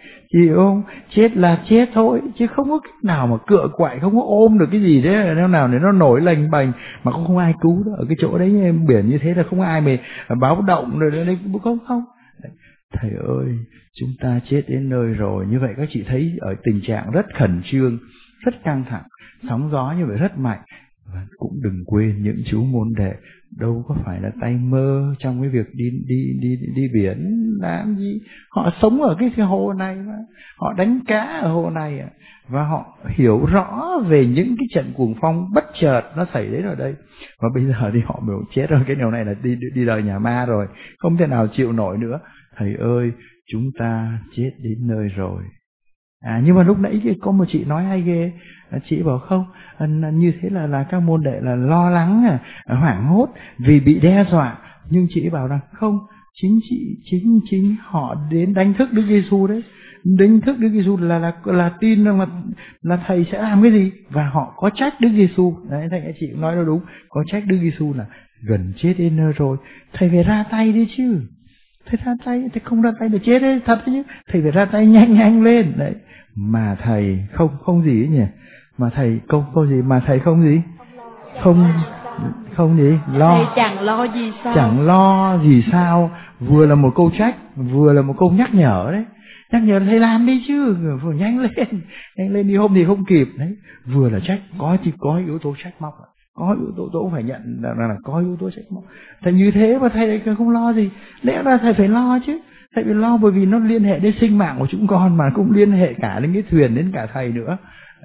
Chị hiểu không? Chết là chết thôi, chứ không có cách nào mà cựa quậy, không có ôm được cái gì đấy, nếu nào để nó nổi lềnh bềnh mà cũng không ai cứu đó. Ở cái chỗ đấy biển như thế là không ai mà báo động rồi đấy, không không. Thầy ơi, chúng ta chết đến nơi rồi. Như vậy các chị thấy ở tình trạng rất khẩn trương, rất căng thẳng, sóng gió như vậy rất mạnh. Và cũng đừng quên những chú môn đệ đâu có phải là tay mơ trong cái việc đi đi đi đi biển làm gì. Họ sống ở cái, cái hồ này mà, họ đánh cá ở hồ này à. Và họ hiểu rõ về những cái trận cuồng phong bất chợt nó xảy đến ở đây. Và bây giờ thì họ biểu chết rồi, cái điều này là đi đi đời nhà ma rồi, không thể nào chịu nổi nữa. Thầy ơi, chúng ta chết đến nơi rồi. À, nhưng mà lúc nãy có một chị nói hay ghê, chị bảo không, như thế là là các môn đệ là lo lắng, hoảng hốt vì bị đe dọa. Nhưng chị bảo rằng không, chính chị chính chính họ đến đánh thức Đức Giêsu đấy, đánh thức Đức Giêsu là là là tin rằng là là thầy sẽ làm cái gì, và họ có trách Đức Giêsu. Đấy, thầy chị cũng nói nó đúng, có trách Đức Giêsu là gần chết đến nơi rồi, thầy phải ra tay đi chứ. Thầy ra tay, thầy không ra tay để chết đấy, thật chứ. Thầy phải ra tay nhanh nhanh lên đấy. Mà thầy không không gì ấy nhỉ? Mà thầy không câu gì mà thầy không gì? Không không gì? Lo. Thầy chẳng lo gì sao? Chẳng lo gì sao? Vừa là một câu trách, vừa là một câu nhắc nhở đấy. Nhắc nhở thầy làm đi chứ, vừa nhanh lên, nhanh lên đi, hôm thì không kịp đấy. Vừa là trách, có thì có yếu tố trách móc, có yếu tố tôi cũng phải nhận là, là, là có yếu tố trách móc. Thầy như thế mà thầy lại không lo gì? Lẽ ra thầy phải lo chứ. Thầy phải lo bởi vì nó liên hệ đến sinh mạng của chúng con, mà cũng liên hệ cả đến cái thuyền, đến cả thầy nữa.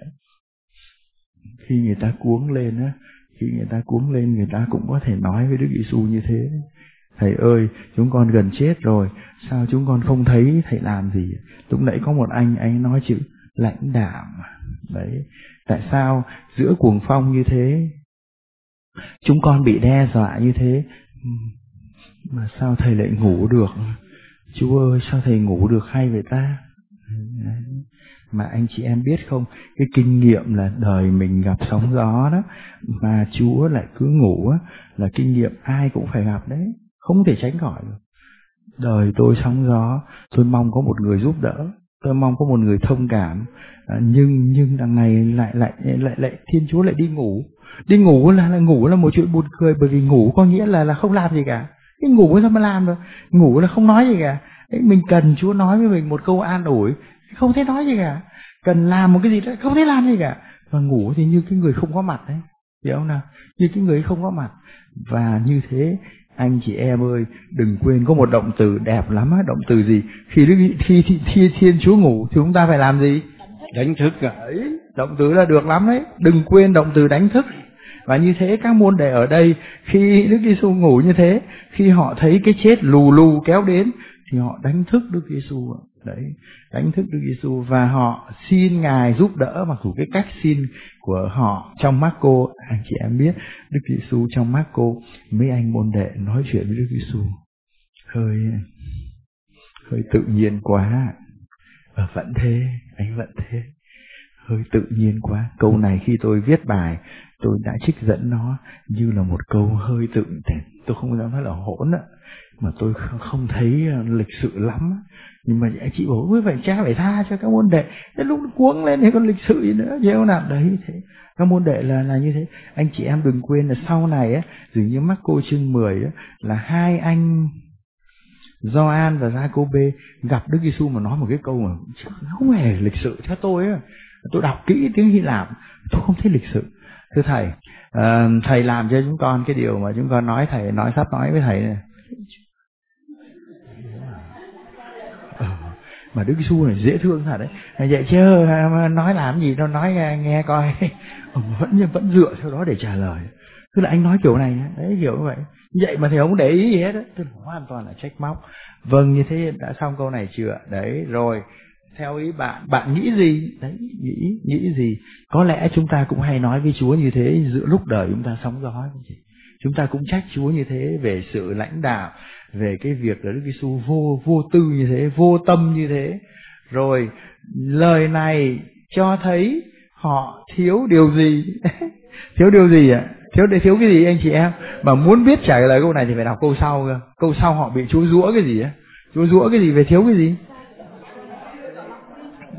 Khi người ta cuống lên á, khi người ta cuống lên, người ta cũng có thể nói với Đức Giêsu như thế: thầy ơi, chúng con gần chết rồi, sao chúng con không thấy thầy làm gì? Lúc nãy có một anh anh nói chữ lãnh đạm đấy. Tại sao giữa cuồng phong như thế, chúng con bị đe dọa như thế, mà sao thầy lại ngủ được? Chúa ơi, sao thầy ngủ được hay vậy ta? Đấy. Mà anh chị em biết không, cái kinh nghiệm là đời mình gặp sóng gió đó, mà Chúa lại cứ ngủ á, là kinh nghiệm ai cũng phải gặp đấy, không thể tránh khỏi được. Đời tôi sóng gió, tôi mong có một người giúp đỡ, tôi mong có một người thông cảm, à, nhưng nhưng đằng này lại lại lại lại Thiên Chúa lại đi ngủ. Đi ngủ là, là ngủ là một chuyện buồn cười, bởi vì ngủ có nghĩa là là không làm gì cả. Cái ngủ sao mà làm được? Ngủ là không nói gì cả. Đấy, mình cần Chúa nói với mình một câu an ủi, không thể nói gì cả. Cần làm một cái gì đó, không thể làm gì cả. Và ngủ thì như cái người không có mặt đấy, hiểu không nào? Như cái người không có mặt. Và như thế, anh chị em ơi, đừng quên có một động từ đẹp lắm á. Động từ gì? Khi Đức khi, khi, khi Thiên Chúa ngủ thì chúng ta phải làm gì? Đánh thức à? Đấy, động từ là được lắm đấy. Đừng quên động từ đánh thức. Và như thế các môn đệ ở đây, khi Đức Giêsu ngủ như thế, khi họ thấy cái chết lù lù kéo đến, thì họ đánh thức Đức Giêsu. Đấy, đánh thức Đức Giêsu và họ xin Ngài giúp đỡ. Mặc dù cái cách xin của họ trong Mác-cô, anh chị em biết, Đức Giêsu trong Mác-cô, mấy anh môn đệ nói chuyện với Đức Giêsu hơi hơi tự nhiên quá. Và vẫn thế, anh vẫn thế, hơi tự nhiên quá. Câu này khi tôi viết bài, tôi đã trích dẫn nó như là một câu hơi tự nhiên. Tôi không dám nói là hỗn á, mà tôi không thấy lịch sự lắm. Nhưng mà chị bảo với vậy cha phải tha cho các môn đệ. Đến lúc nó cuống lên thì còn lịch sự gì nữa, chứ không nào đấy. Thế các môn đệ là là như thế. Anh chị em đừng quên là sau này á, dường như Mác-cô chương mười á, là hai anh Gioan và Giacôbê gặp Đức Giêsu mà nói một cái câu mà không hề lịch sự theo tôi á. Tôi đọc kỹ tiếng Hy Lạp, tôi không thấy lịch sự. Thưa thầy, uh, thầy làm cho chúng con cái điều mà chúng con nói thầy nói sắp nói với thầy này. Ừ, mà Đức Giêsu này dễ thương thật đấy. Vậy chứ nói làm gì, nó nói nghe, nghe coi. Vẫn vẫn dựa theo đó để trả lời. Tức là anh nói kiểu này đấy, kiểu như vậy. Vậy mà thầy không để ý gì hết đấy. Tức là hoàn toàn là trách móc. Vâng, như thế đã xong câu này chưa? Đấy, rồi. Theo ý bạn, bạn nghĩ gì? Đấy, nghĩ, nghĩ gì? Có lẽ chúng ta cũng hay nói với Chúa như thế giữa lúc đời chúng ta sóng gió. Chúng ta cũng trách Chúa như thế về sự lãnh đạo, về cái việc là Đức Giêsu vô vô tư như thế, vô tâm như thế. Rồi lời này cho thấy họ thiếu điều gì? Thiếu điều gì ạ? À? Thiếu để thiếu cái gì anh chị em? Mà muốn biết trả lời câu này thì phải đọc câu sau cơ. Câu sau họ bị Chúa giũa cái gì á? Chúa giũa cái gì về thiếu cái gì?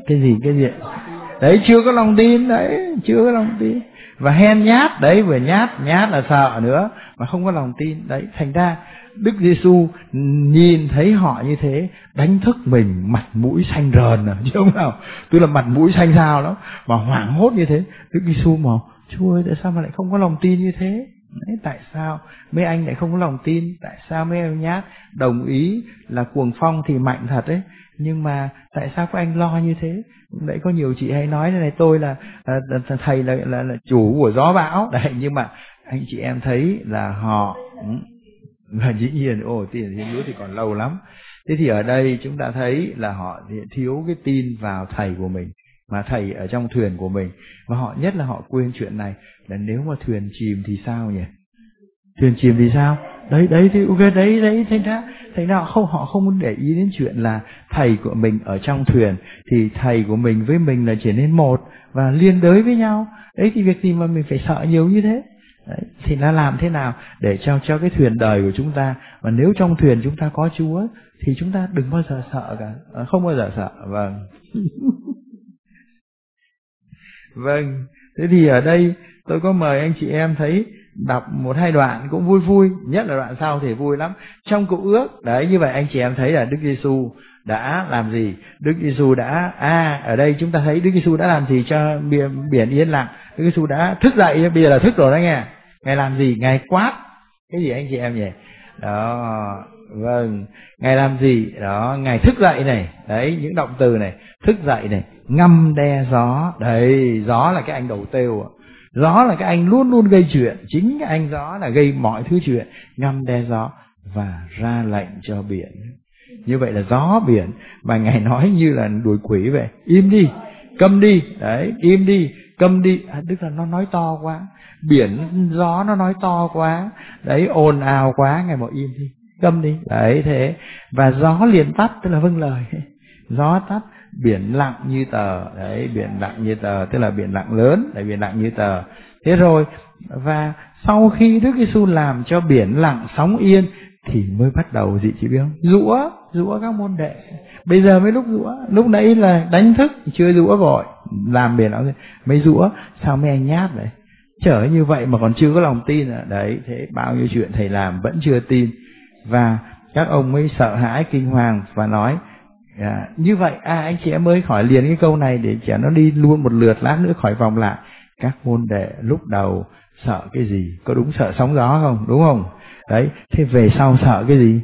cái gì cái gì đấy, chưa có lòng tin đấy, chưa có lòng tin. Và hen nhát đấy, vừa nhát nhát là sợ nữa mà không có lòng tin đấy. Thành ra Đức Giêsu nhìn thấy họ như thế, đánh thức mình, mặt mũi xanh rờn à, chứ không nào, tức là mặt mũi xanh xao lắm, mà hoảng hốt như thế. Đức Giêsu mà Chúa ơi, tại sao mà lại không có lòng tin như thế? Đấy, tại sao mấy anh lại không có lòng tin? Tại sao mấy em nhát? Đồng ý là cuồng phong thì mạnh thật đấy, nhưng mà tại sao các anh lo như thế? Đấy, có nhiều chị hay nói này, tôi là, là thầy là, là là chủ của gió bão đấy, nhưng mà anh chị em thấy là họ và dĩ nhiên ồ tiền thiên Chúa thì còn lâu lắm. Thế thì ở đây chúng ta thấy là họ thiếu cái tin vào thầy của mình, mà thầy ở trong thuyền của mình, và họ nhất là họ quên chuyện này là nếu mà thuyền chìm thì sao nhỉ? Thuyền chìm thì sao? Đấy đấy thì ok đấy đấy thành ra thành ra họ không họ không để ý đến chuyện là thầy của mình ở trong thuyền, thì thầy của mình với mình là trở nên một và liên đới với nhau. Đấy thì việc gì mà mình phải sợ nhiều như thế? Đấy, thì nó làm thế nào để cho cho cái thuyền đời của chúng ta, mà nếu trong thuyền chúng ta có Chúa thì chúng ta đừng bao giờ sợ cả, à, không bao giờ sợ. Vâng. Vâng. Thế thì ở đây tôi có mời anh chị em thấy đọc một hai đoạn cũng vui vui, nhất là đoạn sau thì vui lắm. Trong Cựu Ước đấy, như vậy anh chị em thấy là Đức Giêsu đã làm gì? Đức Giêsu đã à ở đây chúng ta thấy Đức Giêsu đã làm gì cho biển, biển yên lặng? Đức Giêsu đã thức dậy, bây giờ là thức rồi đó nghe. Ngài làm gì? Ngài quát cái gì anh chị em nhỉ? Đó, vâng. Ngài làm gì? Đó, Ngài thức dậy này. Đấy, những động từ này, thức dậy này, ngâm đe gió. Đấy, gió là cái anh đầu têu. Gió là cái anh luôn luôn gây chuyện, chính cái anh gió là gây mọi thứ chuyện. Ngâm đe gió và ra lệnh cho biển. Như vậy là gió biển mà Ngài nói như là đuổi quỷ vậy. Im đi, câm đi, đấy, im đi, câm đi. À, tức là nó nói to quá, biển gió nó nói to quá, đấy, ồn ào quá, Ngài bảo im đi, câm đi, đấy thế. Và gió liền tắt, tức là vâng lời. Gió tắt, biển lặng như tờ, đấy, biển lặng như tờ, tức là biển lặng lớn, đấy, biển lặng như tờ. Thế rồi, và sau khi Đức Giêsu làm cho biển lặng sóng yên thì mới bắt đầu gì chị biết không? Giũa, giũa các môn đệ. Bây giờ mới lúc giũa, lúc nãy là đánh thức, chưa giũa vội, làm biển lặng mới giũa. Sao mấy anh nhát vậy? Chở như vậy mà còn chưa có lòng tin à? Đấy, thế bao nhiêu chuyện thầy làm vẫn chưa tin. Và các ông mới sợ hãi kinh hoàng và nói à, như vậy à anh chị em ơi, khỏi liền cái câu này để cho nó đi luôn một lượt, lát nữa khỏi vòng lại. Các môn đệ lúc đầu sợ cái gì? Có đúng sợ sóng gió không? Đúng không? Đấy, thế về sau sợ cái gì?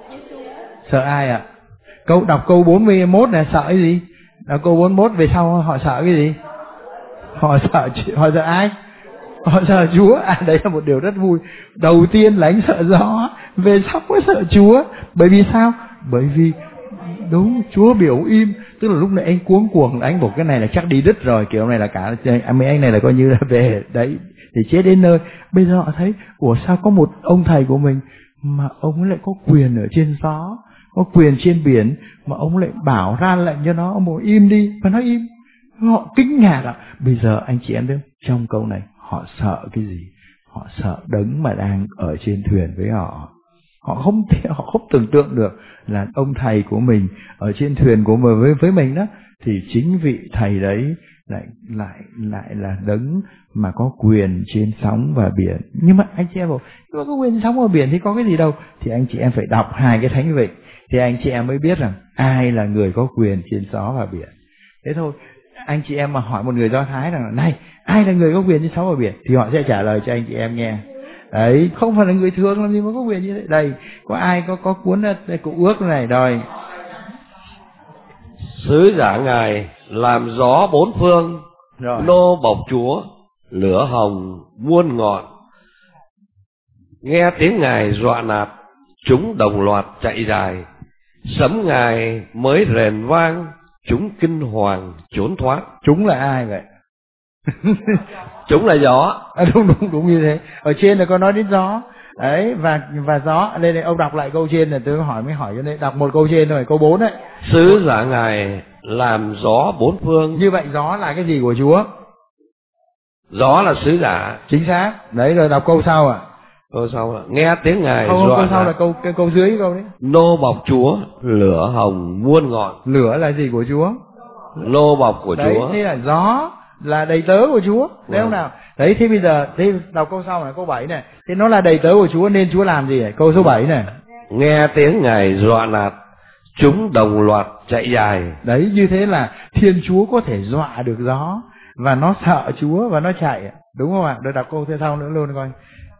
Sợ ai ạ? À? Câu đọc câu bốn mươi mốt này sợ cái gì? Đọc câu bốn mươi mốt về sau họ sợ cái gì? Họ sợ họ sợ ai? Họ sợ Chúa. À đấy là một điều rất vui. Đầu tiên là anh sợ gió, về sau mới sợ Chúa. Bởi vì sao? Bởi vì đúng, Chúa biểu im. Tức là lúc này anh cuống cuồng, anh bảo cái này là chắc đi đứt rồi, kiểu này là cả mấy anh này là coi như là về đấy thì chết đến nơi. Bây giờ họ thấy ủa sao có một ông thầy của mình mà ông lại có quyền ở trên gió, có quyền trên biển, mà ông lại bảo ra lệnh cho nó, ông bảo im đi và nó im. Họ kinh ngạc ạ. Bây giờ anh chị em biết trong câu này họ sợ cái gì? Họ sợ đấng mà đang ở trên thuyền với họ. Họ không họ không tưởng tượng được là ông thầy của mình ở trên thuyền của mình với với mình đó, thì chính vị thầy đấy lại lại lại là đấng mà có quyền trên sóng và biển. Nhưng mà anh chị em bảo nhưng mà có quyền trên sóng và biển thì có cái gì đâu? Thì anh chị em phải đọc hai cái thánh vị thì anh chị em mới biết rằng ai là người có quyền trên gió và biển. Thế thôi. Anh chị em mà hỏi một người Do Thái rằng này ai là người có quyền trên sóng và biển thì họ sẽ trả lời cho anh chị em nghe. Đấy, không phải là người thường làm gì mà có quyền như thế. Đây, có ai có có cuốn Cựu Ước này rồi. Sứ giả Ngài làm gió bốn phương, rồi. Nô bộc Chúa lửa hồng muôn ngọn. Nghe tiếng Ngài dọa nạt, chúng đồng loạt chạy dài. Sấm Ngài mới rền vang, chúng kinh hoàng trốn thoát. Chúng là ai vậy? Chúng là gió. À, đúng đúng đúng như thế. Ở trên là có nói đến gió. Đấy, và và gió. Đây này ông đọc lại câu trên này, tôi hỏi mới hỏi cho nên đọc một câu trên rồi, câu bốn đấy. Sứ giả Ngài làm gió bốn phương. Như vậy gió là cái gì của Chúa? Gió là sứ giả. Chính xác. Đấy, rồi đọc câu sau ạ. À? Câu sau là nghe tiếng Ngài không, dọa câu sau nạt. là câu cái câu dưới câu đấy. Nô bộc Chúa lửa hồng muôn ngọn. Lửa là gì của Chúa? nô bộc của đấy, Chúa. Thế là gió là đầy tớ của Chúa, thấy không nào? Đấy, thế bây giờ thế đọc câu sau này, câu bảy này. Thế nó là đầy tớ của Chúa nên Chúa làm gì? Câu số bảy này. Nghe tiếng Ngài dọa nạt, chúng đồng loạt chạy dài. Đấy, như thế là Thiên Chúa có thể dọa được gió và nó sợ Chúa và nó chạy, đúng không ạ? Để đọc câu tiếp theo nữa luôn coi.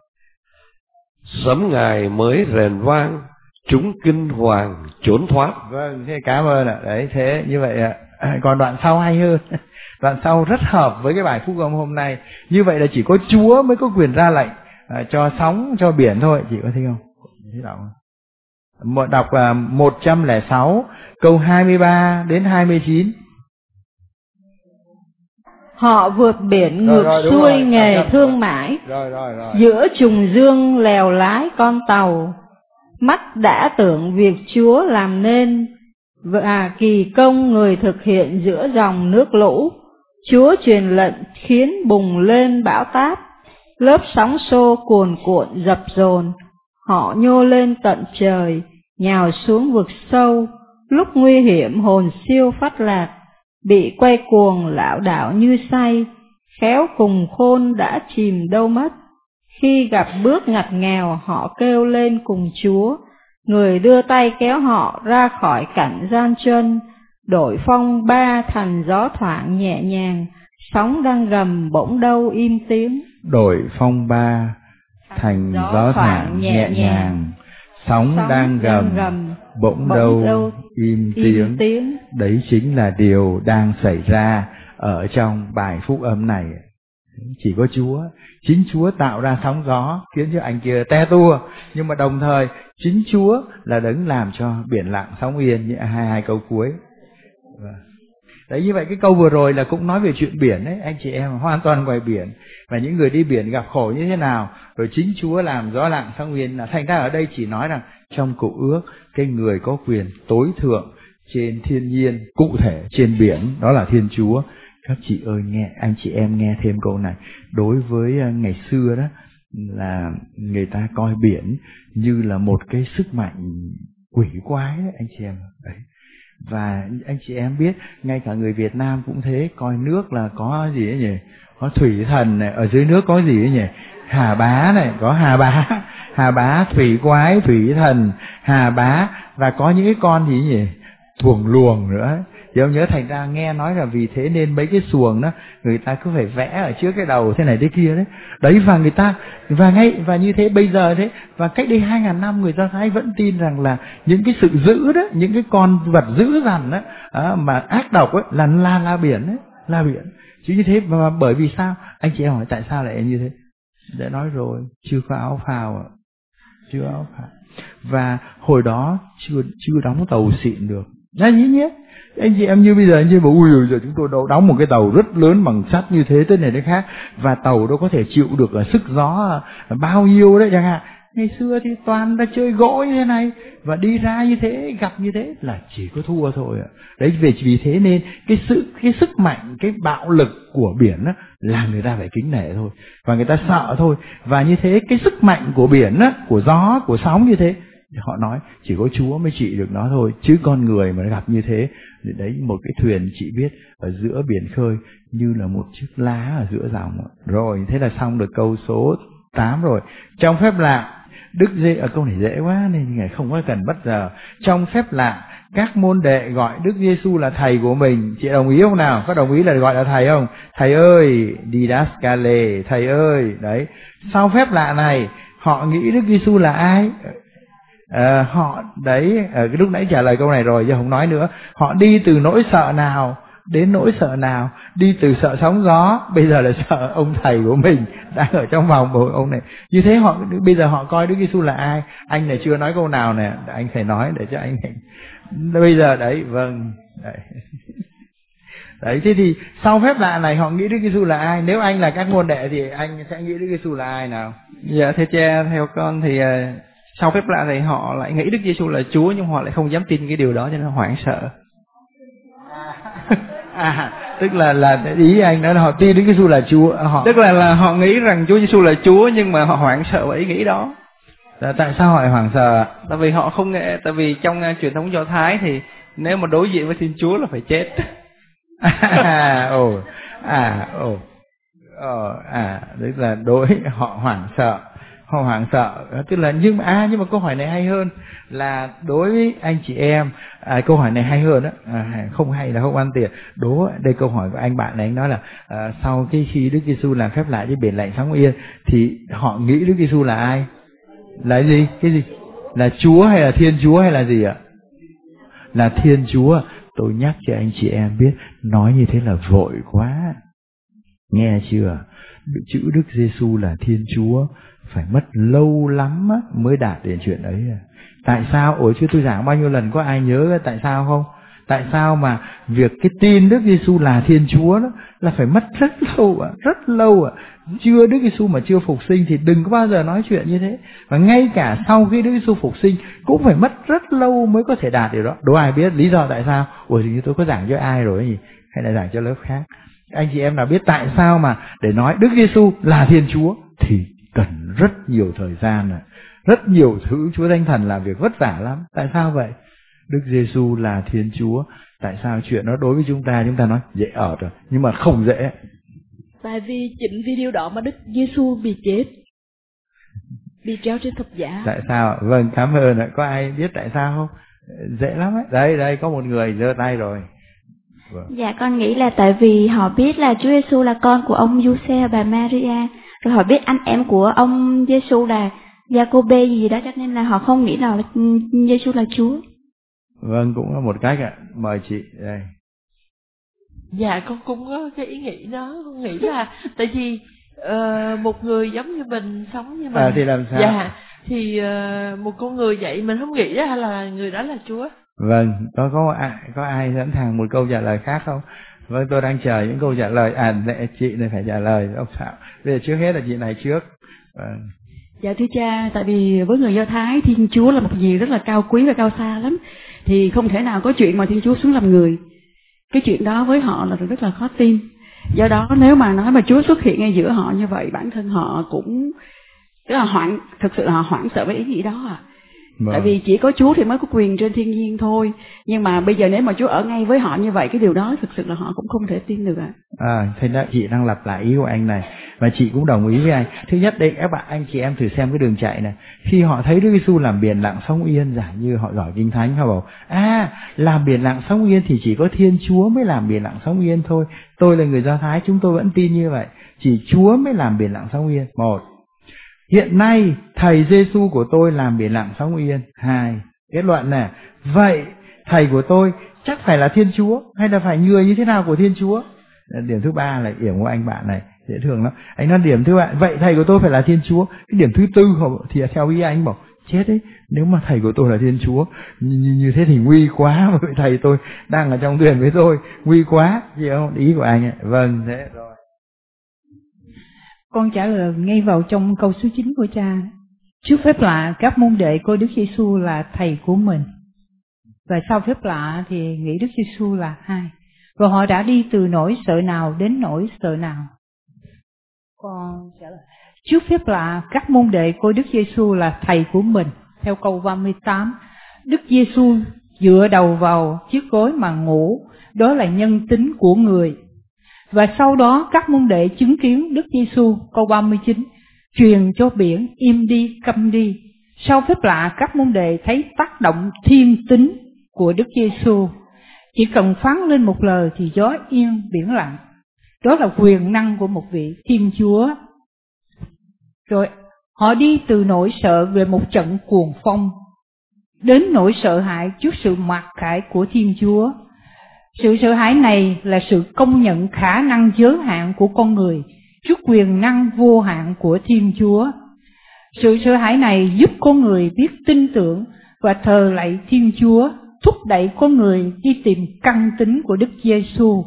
Sấm Ngài mới rền vang, chúng kinh hoàng trốn thoát. Vâng, thế cảm ơn ạ. Đấy, thế như vậy ạ. Còn đoạn sau hay hơn. Đoạn sau rất hợp với cái bài phúc âm hôm nay. Như vậy là chỉ có Chúa mới có quyền ra lệnh à, cho sóng, cho biển thôi. Chị có thấy không? Thế đọc một đọc là một trăm lẻ sáu câu hai mươi ba đến hai mươi chín. Họ vượt biển ngược rồi, rồi, xuôi rồi, nghề rồi, thương mãi, rồi, rồi, rồi. giữa trùng dương lèo lái con tàu. Mắt đã tưởng việc Chúa làm nên, và kỳ công người thực hiện giữa dòng nước lũ. Chúa truyền lệnh khiến bùng lên bão táp, lớp sóng xô cuồn cuộn dập dồn. Họ nhô lên tận trời, nhào xuống vực sâu. Lúc nguy hiểm hồn siêu phát lạc, bị quay cuồng lảo đảo như say. Khéo cùng khôn đã chìm đâu mất, khi gặp bước ngặt nghèo họ kêu lên cùng Chúa. Người đưa tay kéo họ ra khỏi cảnh gian truân, đổi phong ba thành gió thoảng nhẹ nhàng. Sóng đang gầm bỗng đâu im tiếng, đổi phong ba thành gió, gió thoảng nhẹ nhàng, nhàng. Sóng, Sóng đang gầm, gầm bỗng, bỗng đâu, đâu im, im tiếng. tiếng Đấy chính là điều đang xảy ra ở trong bài phúc âm này. Chỉ có Chúa, chính Chúa tạo ra sóng gió khiến cho anh kia te tua, nhưng mà đồng thời chính Chúa là đấng làm cho biển lặng sóng yên, như hai hai câu cuối. Đấy, như vậy cái câu vừa rồi là cũng nói về chuyện biển đấy, anh chị em hoàn toàn ngoài biển, và những người đi biển gặp khổ như thế nào, rồi chính Chúa làm gió lặng sóng yên. Là thành ra ở đây chỉ nói rằng trong cựu ước, cái người có quyền tối thượng trên thiên nhiên, cụ thể trên biển, đó là Thiên Chúa. Các chị ơi, nghe anh chị em nghe thêm câu này. Đối với ngày xưa đó, là người ta coi biển như là một cái sức mạnh quỷ quái đấy, anh chị em. Đấy. Và anh chị em biết, ngay cả người Việt Nam cũng thế, coi nước là có gì ấy nhỉ? Có thủy thần này, ở dưới nước có gì ấy nhỉ? Hà bá này, có hà bá, hà bá, thủy quái, thủy thần, hà bá, và có những cái con gì nhỉ? Thuồng luồng nữa. Thì ông nhớ, thành ra nghe nói là vì thế nên mấy cái xuồng đó người ta cứ phải vẽ ở trước cái đầu thế này thế kia đấy. Đấy, và người ta và ngay và như thế bây giờ thế, và cách đây hai ngàn năm người Do Thái vẫn tin rằng là những cái sự dữ đó, những cái con vật dữ dằn đó à, mà ác độc ấy là la la biển đấy, la biển. Chứ như thế mà bởi vì sao? Anh chị em hỏi tại sao lại như thế? Đã nói rồi, chưa có áo phao ạ. Chưa áo phao. Và hồi đó chưa chưa đóng tàu xịn được. Là như nhé. Anh chị em như bây giờ anh chị bảo ui rồi chúng tôi đâu đóng một cái tàu rất lớn bằng sắt như thế thế này thế khác, và tàu đâu có thể chịu được là sức gió bao nhiêu đấy chẳng hạn. Ngày xưa thì toàn là chơi gỗ như thế này, và đi ra như thế, gặp như thế là chỉ có thua thôi ạ. Đấy, vì vì thế nên cái sự cái sức mạnh, cái bạo lực của biển á, là người ta phải kính nể thôi, và người ta sợ thôi. Và như thế cái sức mạnh của biển á, của gió, của sóng như thế, họ nói chỉ có Chúa mới trị được nó thôi, chứ con người mà gặp như thế. Đấy, một cái thuyền chị biết ở giữa biển khơi như là một chiếc lá ở giữa dòng. Rồi, thế là xong được câu số tám rồi. Trong phép lạ, Đức Giê ở câu này dễ quá nên ngài không có cần bất giờ. Trong phép lạ, các môn đệ gọi Đức Giêsu là thầy của mình. Chị đồng ý không nào? Có đồng ý là gọi là thầy không? Thầy ơi, didaskale, thầy ơi. Đấy. Sau phép lạ này, họ nghĩ Đức Giêsu là ai? À, họ đấy, ở cái lúc nãy trả lời câu này rồi chứ không nói nữa. Họ đi từ nỗi sợ nào đến nỗi sợ nào? Đi từ sợ sóng gió, bây giờ là sợ ông thầy của mình đang ở trong vòng của ông này. Như thế họ bây giờ họ coi Đức Giêsu là ai? Anh này chưa nói câu nào nè, anh phải nói để cho anh này. Bây giờ đấy, vâng, đấy. Đấy, thế thì sau phép lạ này họ nghĩ Đức Giêsu là ai? Nếu anh là các môn đệ thì anh sẽ nghĩ Đức Giêsu là ai nào? Dạ thưa cha, theo con thì sau phép lạ này họ lại nghĩ Đức Giêsu là Chúa, nhưng họ lại không dám tin cái điều đó cho nên hoảng sợ. À, tức là là ý anh đó là họ tin Đức Giêsu là Chúa, họ tức là là họ nghĩ rằng Chúa Giêsu là Chúa, nhưng mà họ hoảng sợ bởi ý nghĩ đó. Tại sao họ lại hoảng sợ? Tại vì họ không nghe, tại vì trong uh, truyền thống Do Thái thì nếu mà đối diện với Thiên Chúa là phải chết. À, ồ, à, ồ, ờ, à, đấy là đối họ hoảng sợ, họ hoảng sợ, tức là nhưng mà à nhưng mà câu hỏi này hay hơn là đối với anh chị em, à, câu hỏi này hay hơn đó, à, không hay là không ăn tiền. Đố đây câu hỏi của anh bạn này, anh nói là à, sau cái khi Đức Giêsu làm phép lạ với biển lặng sóng yên thì họ nghĩ Đức Giêsu là ai? Là gì? Cái gì? Là Chúa hay là Thiên Chúa hay là gì ạ? Là Thiên Chúa. Tôi nhắc cho anh chị em biết, nói như thế là vội quá. Nghe chưa? Chữ Đức Giêsu là Thiên Chúa phải mất lâu lắm mới đạt đến chuyện ấy. Tại sao? Ôi chứ tôi giảng bao nhiêu lần có ai nhớ tại sao không? Tại sao mà việc cái tin Đức Giêsu là Thiên Chúa đó là phải mất rất lâu ạ, rất lâu ạ. Chưa Đức Giêsu mà chưa phục sinh thì đừng có bao giờ nói chuyện như thế. Và ngay cả sau khi Đức Giêsu phục sinh cũng phải mất rất lâu mới có thể đạt điều đó. Đố ai biết lý do tại sao? Ủa thì tôi có giảng cho ai rồi gì? Hay là giảng cho lớp khác? Anh chị em nào biết tại sao mà để nói Đức Giêsu là Thiên Chúa thì cần rất nhiều thời gian này, rất nhiều thứ. Chúa Thánh Thần làm việc vất vả lắm. Tại sao vậy? Đức Giêsu là Thiên Chúa. Tại sao chuyện đó đối với chúng ta chúng ta nói dễ ở rồi, nhưng mà không dễ. Tại vì chính vì điều đó mà Đức Giêsu bị chết, bị treo trên thập giá. Tại sao? Vâng, cảm ơn. Có ai biết tại sao không? Dễ lắm ấy. Đây đây có một người giơ tay rồi. Vâng. Dạ con nghĩ là tại vì họ biết là Chúa Giêsu là con của ông Giuse và bà Maria, rồi họ biết anh em của ông Giêsu là Giacôbê gì đó, cho nên là họ không nghĩ là Giêsu là Chúa. Vâng, cũng là một cách ạ. Mời chị đây. Dạ con cũng có cái ý nghĩ đó, con nghĩ là tại vì uh, một người giống như mình, sống như mình, à, thì làm sao? Dạ, thì uh, một con người vậy mình không nghĩ ra là người đó là Chúa. Vâng, có có ai có ai sẵn sàng một câu trả lời khác không? Vâng, tôi đang chờ những câu trả lời. À, chị này phải trả lời ông Thảo. Bây giờ trước hết là chị này trước. Vâng. Dạ thưa cha, tại vì với người Do Thái, Thiên Chúa là một gì rất là cao quý và cao xa lắm, thì không thể nào có chuyện mà Thiên Chúa xuống làm người. Cái chuyện đó với họ là rất là khó tin. Do đó nếu mà nói mà Chúa xuất hiện ngay giữa họ như vậy, bản thân họ cũng rất là hoảng, thực sự là họ hoảng sợ với ý nghĩ đó à. Vâng. Tại vì chỉ có Chúa thì mới có quyền trên thiên nhiên thôi. Nhưng mà bây giờ nếu mà Chúa ở ngay với họ như vậy, cái điều đó thực sự là họ cũng không thể tin được ạ. À, à thế đó, chị đang lặp lại ý của anh này. Và chị cũng đồng ý với anh. Thứ nhất đây các bạn, anh chị em thử xem cái đường chạy này. Khi họ thấy Đức Giêsu làm biển lặng sóng yên, giả như họ giỏi Kinh Thánh, họ bảo à, làm biển lặng sóng yên thì chỉ có Thiên Chúa mới làm biển lặng sóng yên thôi. Tôi là người Do Thái, chúng tôi vẫn tin như vậy. Chỉ Chúa mới làm biển lặng sóng yên. Một, hiện nay thầy Giêsu của tôi làm biển lặng sóng yên. Hai, kết luận này, vậy thầy của tôi chắc phải là Thiên Chúa hay là phải người như thế nào của Thiên Chúa? Điểm thứ ba là điểm của anh bạn này dễ thương lắm. Anh nói điểm thứ ba, vậy thầy của tôi phải là Thiên Chúa. Cái điểm thứ tư thì theo ý anh bảo chết đấy, nếu mà thầy của tôi là Thiên Chúa như, như thế thì nguy quá. Vậy thầy tôi đang ở trong thuyền với tôi, nguy quá, hiểu không? Ý của anh ấy. Vâng, thế rồi. Con trả lời ngay vào trong câu số chín của cha. Trước phép lạ, các môn đệ coi Đức Giêsu là thầy của mình. Và sau phép lạ thì nghĩ Đức Giêsu là hai. Và họ đã đi từ nỗi sợ nào đến nỗi sợ nào. Con trả lời. Trước phép lạ, các môn đệ coi Đức Giêsu là thầy của mình. Theo câu ba mươi tám, Đức Giêsu dựa đầu vào chiếc gối mà ngủ, đó là nhân tính của người. Và sau đó các môn đệ chứng kiến Đức Giêsu, câu ba mươi chín, truyền cho biển im đi, câm đi. Sau phép lạ, các môn đệ thấy tác động thiên tính của Đức Giêsu. Chỉ cần phán lên một lời thì gió yên biển lặng. Đó là quyền năng của một vị Thiên Chúa. Rồi họ đi từ nỗi sợ về một trận cuồng phong đến nỗi sợ hãi trước sự mặc khải của Thiên Chúa. Sự sợ hãi này là sự công nhận khả năng giới hạn của con người trước quyền năng vô hạn của Thiên Chúa. Sự sợ hãi này giúp con người biết tin tưởng và thờ lạy Thiên Chúa, thúc đẩy con người đi tìm căn tính của Đức Giêsu.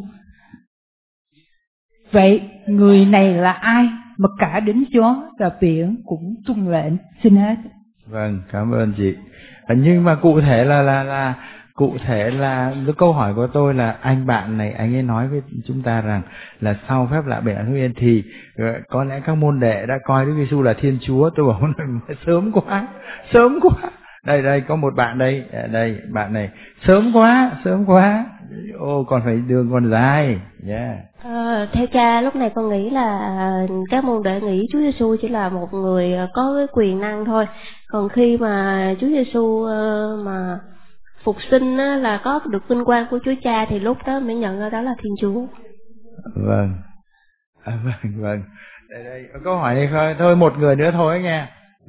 Vậy người này là ai mà cả đến gió và biển cũng tuân lệnh? Xin hết. Vâng, cảm ơn chị. Nhưng mà cụ thể là là là cụ thể là câu hỏi của tôi là anh bạn này anh ấy nói với chúng ta rằng là sau phép lạ biển lặng sóng yên thì có lẽ các môn đệ đã coi Đức Giêsu là Thiên Chúa. Tôi bảo sớm quá, sớm quá. Đây đây có một bạn đây, à, đây bạn này sớm quá, sớm quá. Ô còn phải đường còn dài. Yeah. À, theo cha lúc này con nghĩ là các môn đệ nghĩ Chúa Giêsu chỉ là một người có cái quyền năng thôi. Còn khi mà Chúa Giêsu mà phục sinh á, là có được vinh quang của Chúa Cha thì lúc đó mới nhận ra đó là Thiên Chúa. Vâng. À, vâng vâng. Đây đây có câu hỏi này thôi, thôi một người nữa thôi nha.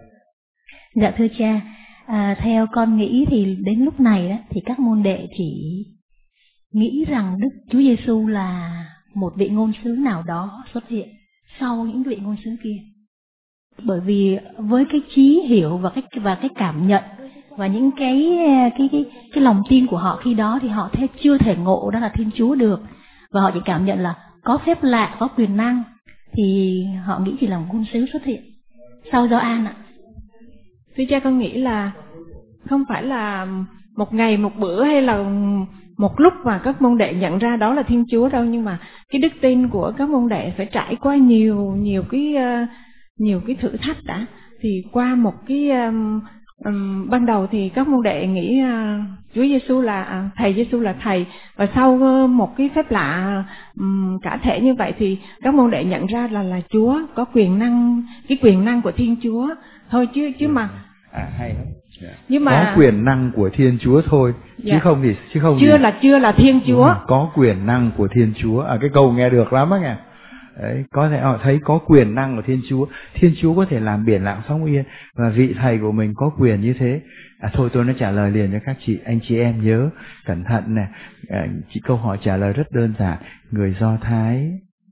Dạ thưa cha, à, theo con nghĩ thì đến lúc này đó thì các môn đệ chỉ nghĩ rằng Đức Chúa Giêsu là một vị ngôn sứ nào đó xuất hiện sau những vị ngôn sứ kia. Bởi vì với cái trí hiểu và cái và cái cảm nhận và những cái cái cái cái lòng tin của họ khi đó thì họ thế chưa thể ngộ đó là Thiên Chúa được, và họ chỉ cảm nhận là có phép lạ, có quyền năng thì họ nghĩ chỉ là một ngôn sứ xuất hiện sau Gioan ạ. Thưa cha, con nghĩ là không phải là một ngày một bữa hay là một lúc mà các môn đệ nhận ra đó là Thiên Chúa đâu, nhưng mà cái đức tin của các môn đệ phải trải qua nhiều nhiều cái uh, nhiều cái thử thách đã. Thì qua một cái um, um, ban đầu thì các môn đệ nghĩ uh, Chúa Giêsu là uh, thầy Giêsu là thầy, và sau uh, một cái phép lạ um, cả thể như vậy thì các môn đệ nhận ra là là Chúa có quyền năng, cái quyền năng của Thiên Chúa thôi, chứ chứ mà à, hay lắm. Nhưng mà có quyền năng của Thiên Chúa thôi, dạ. chứ không thì chứ không chưa thì... là chưa là Thiên Chúa. Ừ, có quyền năng của Thiên Chúa. À, cái câu nghe được lắm á nghe. Đấy, có thể họ thấy có quyền năng của Thiên Chúa. Thiên Chúa có thể làm biển lặng sóng yên, và vị thầy của mình có quyền như thế. À, thôi tôi nói trả lời liền cho các chị, anh chị em nhớ cẩn thận nè. À, chị câu hỏi trả lời rất đơn giản. Người Do Thái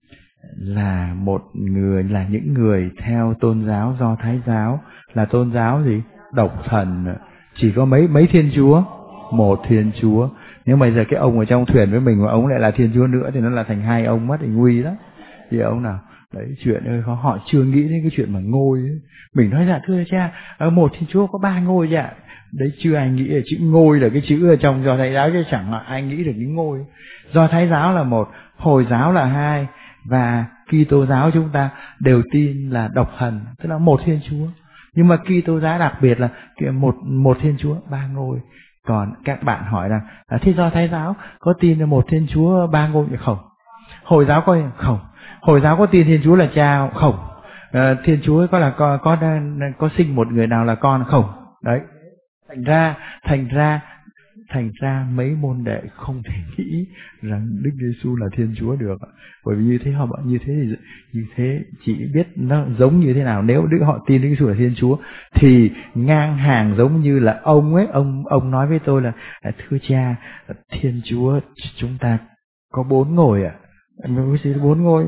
là một người là những người theo tôn giáo Do Thái giáo, là tôn giáo gì? Độc thần. Chỉ có mấy mấy Thiên Chúa, một Thiên Chúa. Nếu bây giờ cái ông ở trong thuyền với mình mà ông lại là Thiên Chúa nữa thì nó là thành hai ông mất thì nguy lắm. Thì ông nào đấy, chuyện ơi, họ chưa nghĩ đến cái chuyện mà ngôi ấy. Mình nói dạ thưa cha, ở một Thiên Chúa có ba ngôi dạ. Đấy chưa ai nghĩ là chữ ngôi là cái chữ ở trong Do Thái giáo, chứ chẳng là ai nghĩ được cái ngôi. Do Thái giáo là một, Hồi giáo là hai, và Kitô giáo chúng ta đều tin là độc thần, tức là một Thiên Chúa. Nhưng mà Kitô giáo đặc biệt là một một Thiên Chúa ba ngôi. Còn các bạn hỏi rằng là thế Do Thái giáo có tin là một Thiên Chúa ba ngôi không? Hồi giáo có không? Hồi giáo có tin Thiên Chúa là cha không? À, Thiên Chúa có là có có có sinh một người nào là con không? Đấy. Thành ra thành ra thành ra mấy môn đệ không thể nghĩ rằng Đức Giêsu là Thiên Chúa được, bởi vì như thế họ bảo như thế thì như thế chỉ biết nó giống như thế nào. Nếu Đức họ tin Đức Giêsu là Thiên Chúa thì ngang hàng giống như là ông ấy, ông ông nói với tôi là thưa cha, Thiên Chúa chúng ta có bốn ngôi ạ. Bốn ngôi,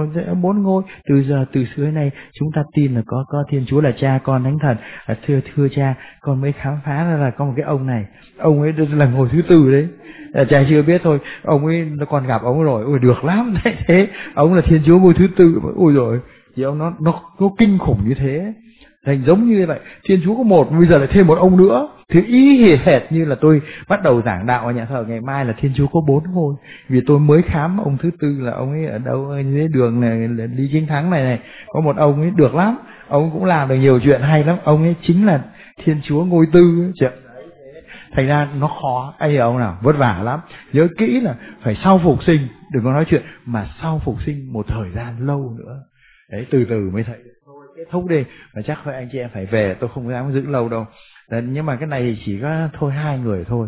bốn ngôi. Từ giờ từ xưa này chúng ta tin là có có Thiên Chúa là Cha, Con, Thánh Thần. À, thưa thưa cha, con mới khám phá ra là có một cái ông này, ông ấy là ngôi thứ tư đấy. À, cha chưa biết thôi, ông ấy con gặp ông rồi, ôi được lắm đấy, thế ông là Thiên Chúa ngôi thứ tư, ôi rồi, thì ông nó nó nó kinh khủng như thế. Thành giống như vậy, Thiên Chúa có một, bây giờ lại thêm một ông nữa. Thì ý hệt như là tôi bắt đầu giảng đạo ở nhà thờ ngày mai là Thiên Chúa có bốn ngôi. Vì tôi mới khám ông thứ tư là ông ấy ở đâu dưới đường này đi Chiến Thắng này này, có một ông ấy được lắm, ông cũng làm được nhiều chuyện hay lắm, ông ấy chính là Thiên Chúa ngôi tư ấy. Thành ra nó khó, ai hiểu ông nào, vất vả lắm. Nhớ kỹ là phải sau phục sinh, đừng có nói chuyện mà sau phục sinh một thời gian lâu nữa. Đấy, từ từ mới thấy kết thúc đi, và chắc phải anh chị em phải về, tôi không dám giữ lâu đâu. Đấy, nhưng mà cái này thì chỉ có thôi hai người thôi,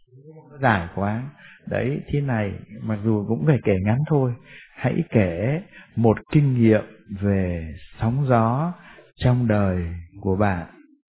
dài quá. Đấy, thế này mặc dù cũng phải kể ngắn thôi. Hãy kể một kinh nghiệm về sóng gió trong đời của bạn.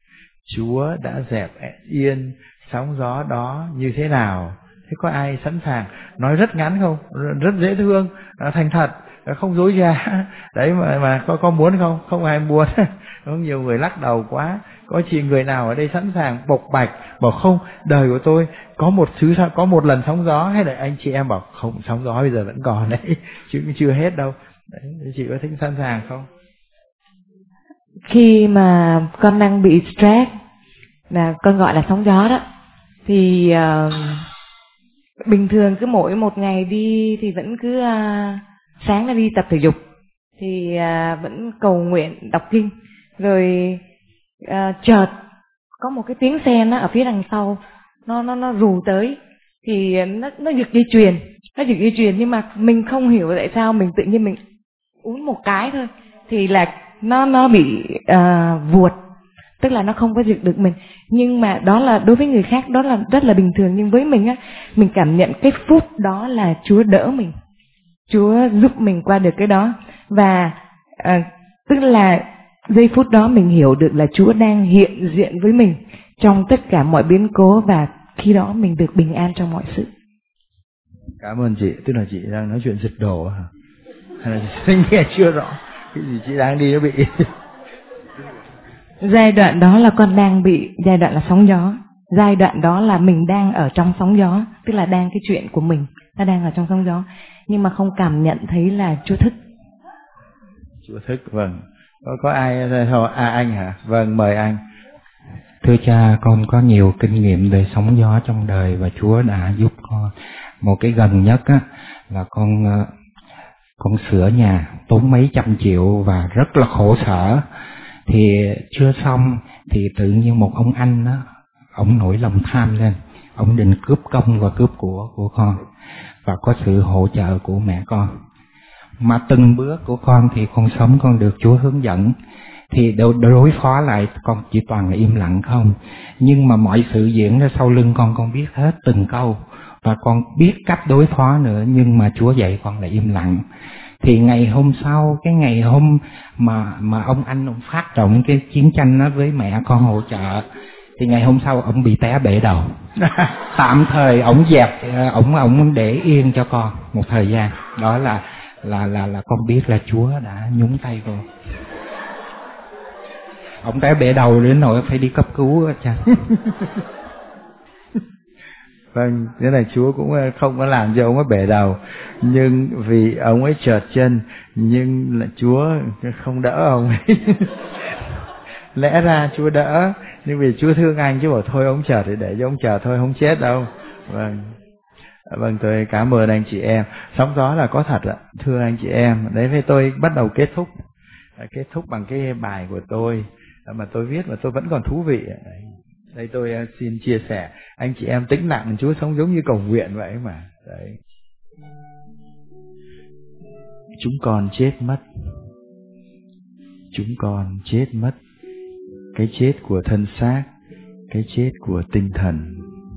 Chúa đã dẹp yên sóng gió đó như thế nào? Thế có ai sẵn sàng nói rất ngắn không? Rất dễ thương, thành thật, không dối trá. Đấy mà mà có có muốn không? Không ai muốn. Có nhiều người lắc đầu quá. Có chỉ người nào ở đây sẵn sàng bộc bạch bảo không, đời của tôi có một thứ có một lần sóng gió, hay là anh chị em bảo không, sóng gió bây giờ vẫn còn đấy, chứ chưa hết đâu. Đấy, chị có thích sẵn sàng không? Khi mà con đang bị stress, là con gọi là sóng gió đó, thì uh, bình thường cứ mỗi một ngày đi thì vẫn cứ uh, sáng là đi tập thể dục, thì uh, vẫn cầu nguyện đọc kinh, rồi uh, chợt có một cái tiếng sen nó ở phía đằng sau, nó nó nó rù tới, thì nó nó giật dây chuyền, nó giật dây chuyền nhưng mà mình không hiểu tại sao mình tự nhiên mình uống một cái thôi thì là nó nó bị uh, vuột, tức là nó không có giật được mình. Nhưng mà đó là đối với người khác đó là rất là bình thường, nhưng với mình á, mình cảm nhận cái phút đó là Chúa đỡ mình, Chúa giúp mình qua được cái đó. Và uh, tức là giây phút đó mình hiểu được là Chúa đang hiện diện với mình trong tất cả mọi biến cố, và khi đó mình được bình an trong mọi sự. Cảm ơn chị. Tức là chị đang nói chuyện giật đồ hả? Hay là chị nghe chưa rõ cái gì chị đang đi nó bị giai đoạn đó là con đang bị giai đoạn là sóng gió, giai đoạn đó là mình đang ở trong sóng gió, tức là đang cái chuyện của mình nó đang ở trong sóng gió, nhưng mà không cảm nhận thấy là Chúa thức. Chúa thức, vâng. Có, có ai thôi? À, anh hả? Vâng, mời anh. Thưa cha, con có nhiều kinh nghiệm về sóng gió trong đời và Chúa đã giúp con. Một cái gần nhất á, là con con sửa nhà tốn mấy trăm triệu và rất là khổ sở. Thì chưa xong thì tự nhiên một ông anh đó, ông nổi lòng tham lên, ông định cướp công và cướp của của con, và có sự hỗ trợ của mẹ con. Mà từng bước của con thì con sống con được Chúa hướng dẫn, thì đối phó lại con chỉ toàn là im lặng không. Nhưng mà mọi sự diễn ra sau lưng con, con biết hết từng câu, và con biết cách đối phó nữa, nhưng mà Chúa dạy con là im lặng. Thì ngày hôm sau, cái ngày hôm mà mà ông anh ông phát động cái chiến tranh đó với mẹ con hỗ trợ, thì ngày hôm sau ông bị té bể đầu. Tạm thời ông dẹp, ông ông để yên cho con một thời gian. Đó là là là là con biết là Chúa đã nhúng tay vô. Ông té bể đầu đến nỗi phải đi cấp cứu cha. Vâng, thế là Chúa cũng không có làm cho ông ấy bể đầu, nhưng vì ông ấy trợt chân, nhưng là Chúa không đỡ ông ấy. Lẽ ra Chúa đỡ, nhưng vì Chúa thương anh chứ bảo thôi ông trợt thì để cho ông trợt thôi, không chết đâu. Vâng. Vâng, tôi cảm ơn anh chị em. Sóng gió là có thật ạ, thưa anh chị em. Đấy, với tôi bắt đầu kết thúc kết thúc bằng cái bài của tôi mà tôi viết mà tôi vẫn còn thú vị. Đấy. Đây tôi xin chia sẻ, anh chị em tĩnh lặng, Chúa sống giống như cầu nguyện vậy mà. Đấy. Chúng con chết mất, chúng con chết mất, cái chết của thân xác, cái chết của tinh thần,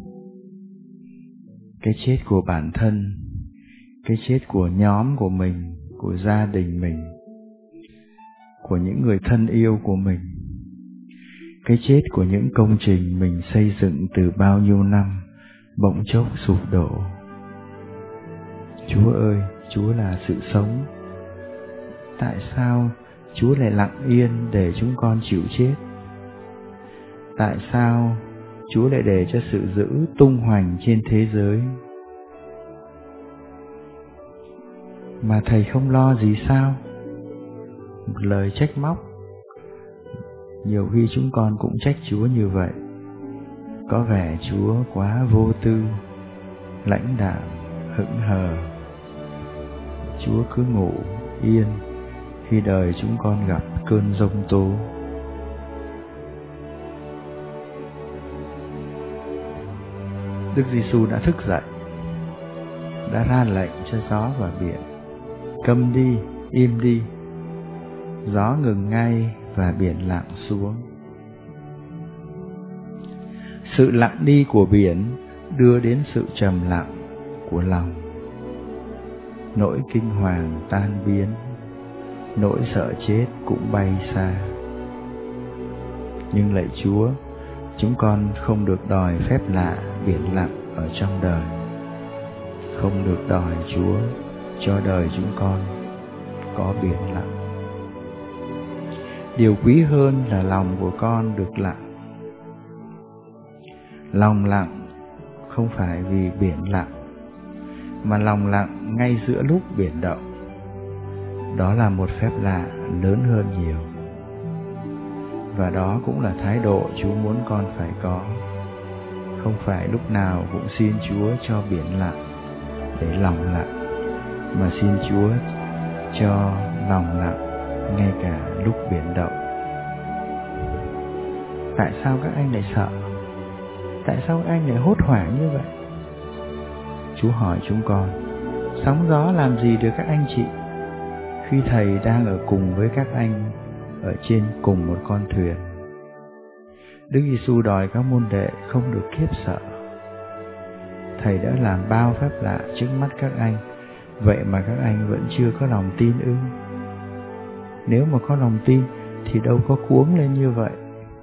cái chết của bản thân, cái chết của nhóm của mình, của gia đình mình, của những người thân yêu của mình, cái chết của những công trình mình xây dựng từ bao nhiêu năm bỗng chốc sụp đổ. Chúa ơi, Chúa là sự sống. Tại sao Chúa lại lặng yên để chúng con chịu chết? Tại sao Chúa lại để cho sự dữ tung hoành trên thế giới? Mà Thầy không lo gì sao? Một lời trách móc. Nhiều khi chúng con cũng trách Chúa như vậy. Có vẻ Chúa quá vô tư, lãnh đạm, hững hờ. Chúa cứ ngủ yên khi đời chúng con gặp cơn giông tố. Đức Giêsu đã thức dậy, đã ra lệnh cho gió và biển: câm đi, im đi. Gió ngừng ngay và biển lặng xuống. Sự lặng đi của biển đưa đến sự trầm lặng của lòng. Nỗi kinh hoàng tan biến, nỗi sợ chết cũng bay xa. Nhưng lạy Chúa, chúng con không được đòi phép lạ biển lặng ở trong đời. Không được đòi Chúa cho đời chúng con có biển lặng. Điều quý hơn là lòng của con được lặng. Lòng lặng không phải vì biển lặng, mà lòng lặng ngay giữa lúc biển động. Đó là một phép lạ lớn hơn nhiều. Và đó cũng là thái độ Chúa muốn con phải có. Không phải lúc nào cũng xin Chúa cho biển lặng để lòng lặng, mà xin Chúa cho lòng lặng ngay cả lúc biển động. Tại sao các anh lại sợ? Tại sao các anh lại hốt hoảng như vậy? Chúa hỏi chúng con, sóng gió làm gì được các anh chị khi Thầy đang ở cùng với các anh ở trên cùng một con thuyền? Đức Giêsu đòi các môn đệ không được khiếp sợ. Thầy đã làm bao phép lạ trước mắt các anh, vậy mà các anh vẫn chưa có lòng tin ư? Nếu mà có lòng tin thì đâu có cuống lên như vậy.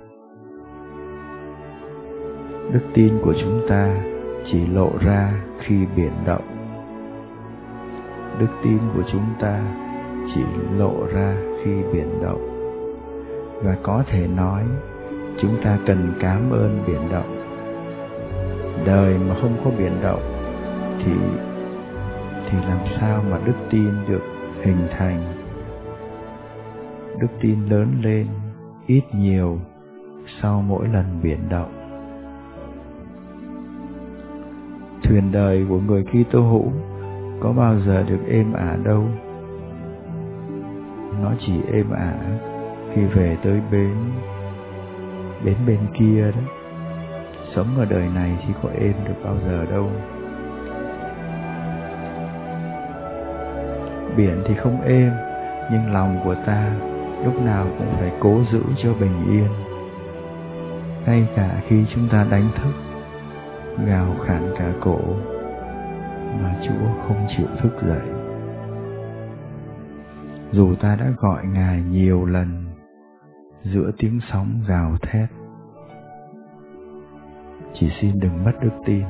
Đức tin của chúng ta chỉ lộ ra khi biển động. Đức tin của chúng ta chỉ lộ ra khi biển động. Và có thể nói chúng ta cần cảm ơn biển động. Đời mà không có biển động thì thì làm sao mà đức tin được hình thành? Đức tin lớn lên ít nhiều sau mỗi lần biển động. Thuyền đời của người Kitô hữu có bao giờ được êm ả đâu. Nó chỉ êm ả khi về tới bến, bến bên kia đó. Sống ở đời này thì có êm được bao giờ đâu. Biển thì không êm, nhưng lòng của ta lúc nào cũng phải cố giữ cho bình yên. Ngay cả khi chúng ta đánh thức, gào khản cả cổ, mà Chúa không chịu thức dậy. Dù ta đã gọi Ngài nhiều lần giữa tiếng sóng gào thét, chỉ xin đừng mất đức tin.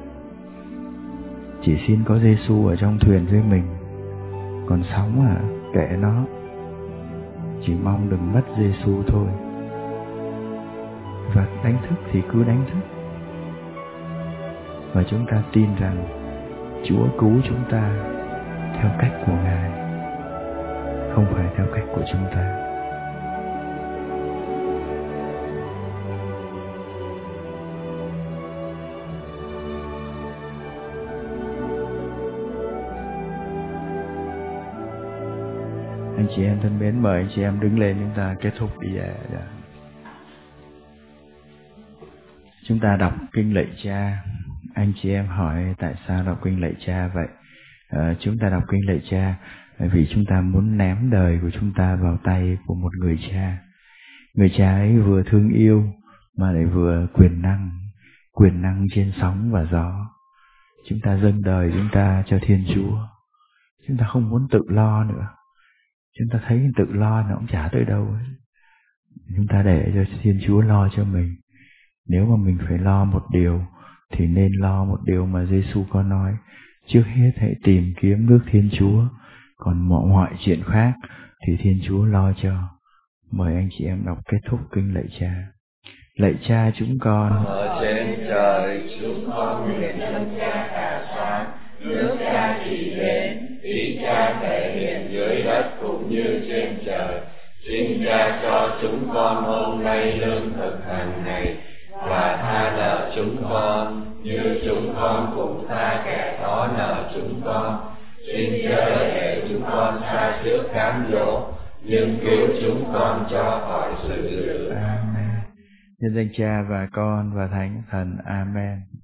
Chỉ xin có Giêsu ở trong thuyền với mình. Còn sóng à, kệ nó. Chỉ mong đừng mất Giêsu thôi. Và đánh thức thì cứ đánh thức. Và chúng ta tin rằng Chúa cứu chúng ta theo cách của Ngài, không phải theo cách của chúng ta. Anh chị em thân mến, mời anh chị em đứng lên, chúng ta kết thúc đi. Chúng ta đọc kinh lạy Cha. Anh chị em hỏi tại sao đọc kinh lạy Cha vậy? À, chúng ta đọc kinh lạy Cha vì chúng ta muốn ném đời của chúng ta vào tay của một người cha. Người cha ấy vừa thương yêu mà lại vừa quyền năng, quyền năng trên sóng và gió. Chúng ta dâng đời chúng ta cho Thiên Chúa. Chúng ta không muốn tự lo nữa. Chúng ta thấy tự lo nó cũng chả tới đâu ấy. Chúng ta để cho Thiên Chúa lo cho mình. Nếu mà mình phải lo một điều thì nên lo một điều mà Giêsu có nói: trước hết hãy tìm kiếm nước Thiên Chúa, còn mọi, mọi chuyện khác thì Thiên Chúa lo cho. Mời anh chị em đọc kết thúc kinh lạy Cha. Lạy Cha chúng con ở trên trời, chúng con nguyện dân Cha cả sáng, nước Cha chỉ đến, ý Cha thể hiện dưới đất cũng như trên trời. Xin Cha cho chúng con hôm nay lương thực hàng ngày, và tha nợ chúng con như chúng con cũng tha kẻ có nợ chúng con. Xin chớ để chúng con sa trước cám dỗ, nhưng cứu chúng con cho khỏi sự dữ. Amen. Nhân danh Cha và Con và Thánh Thần. Amen.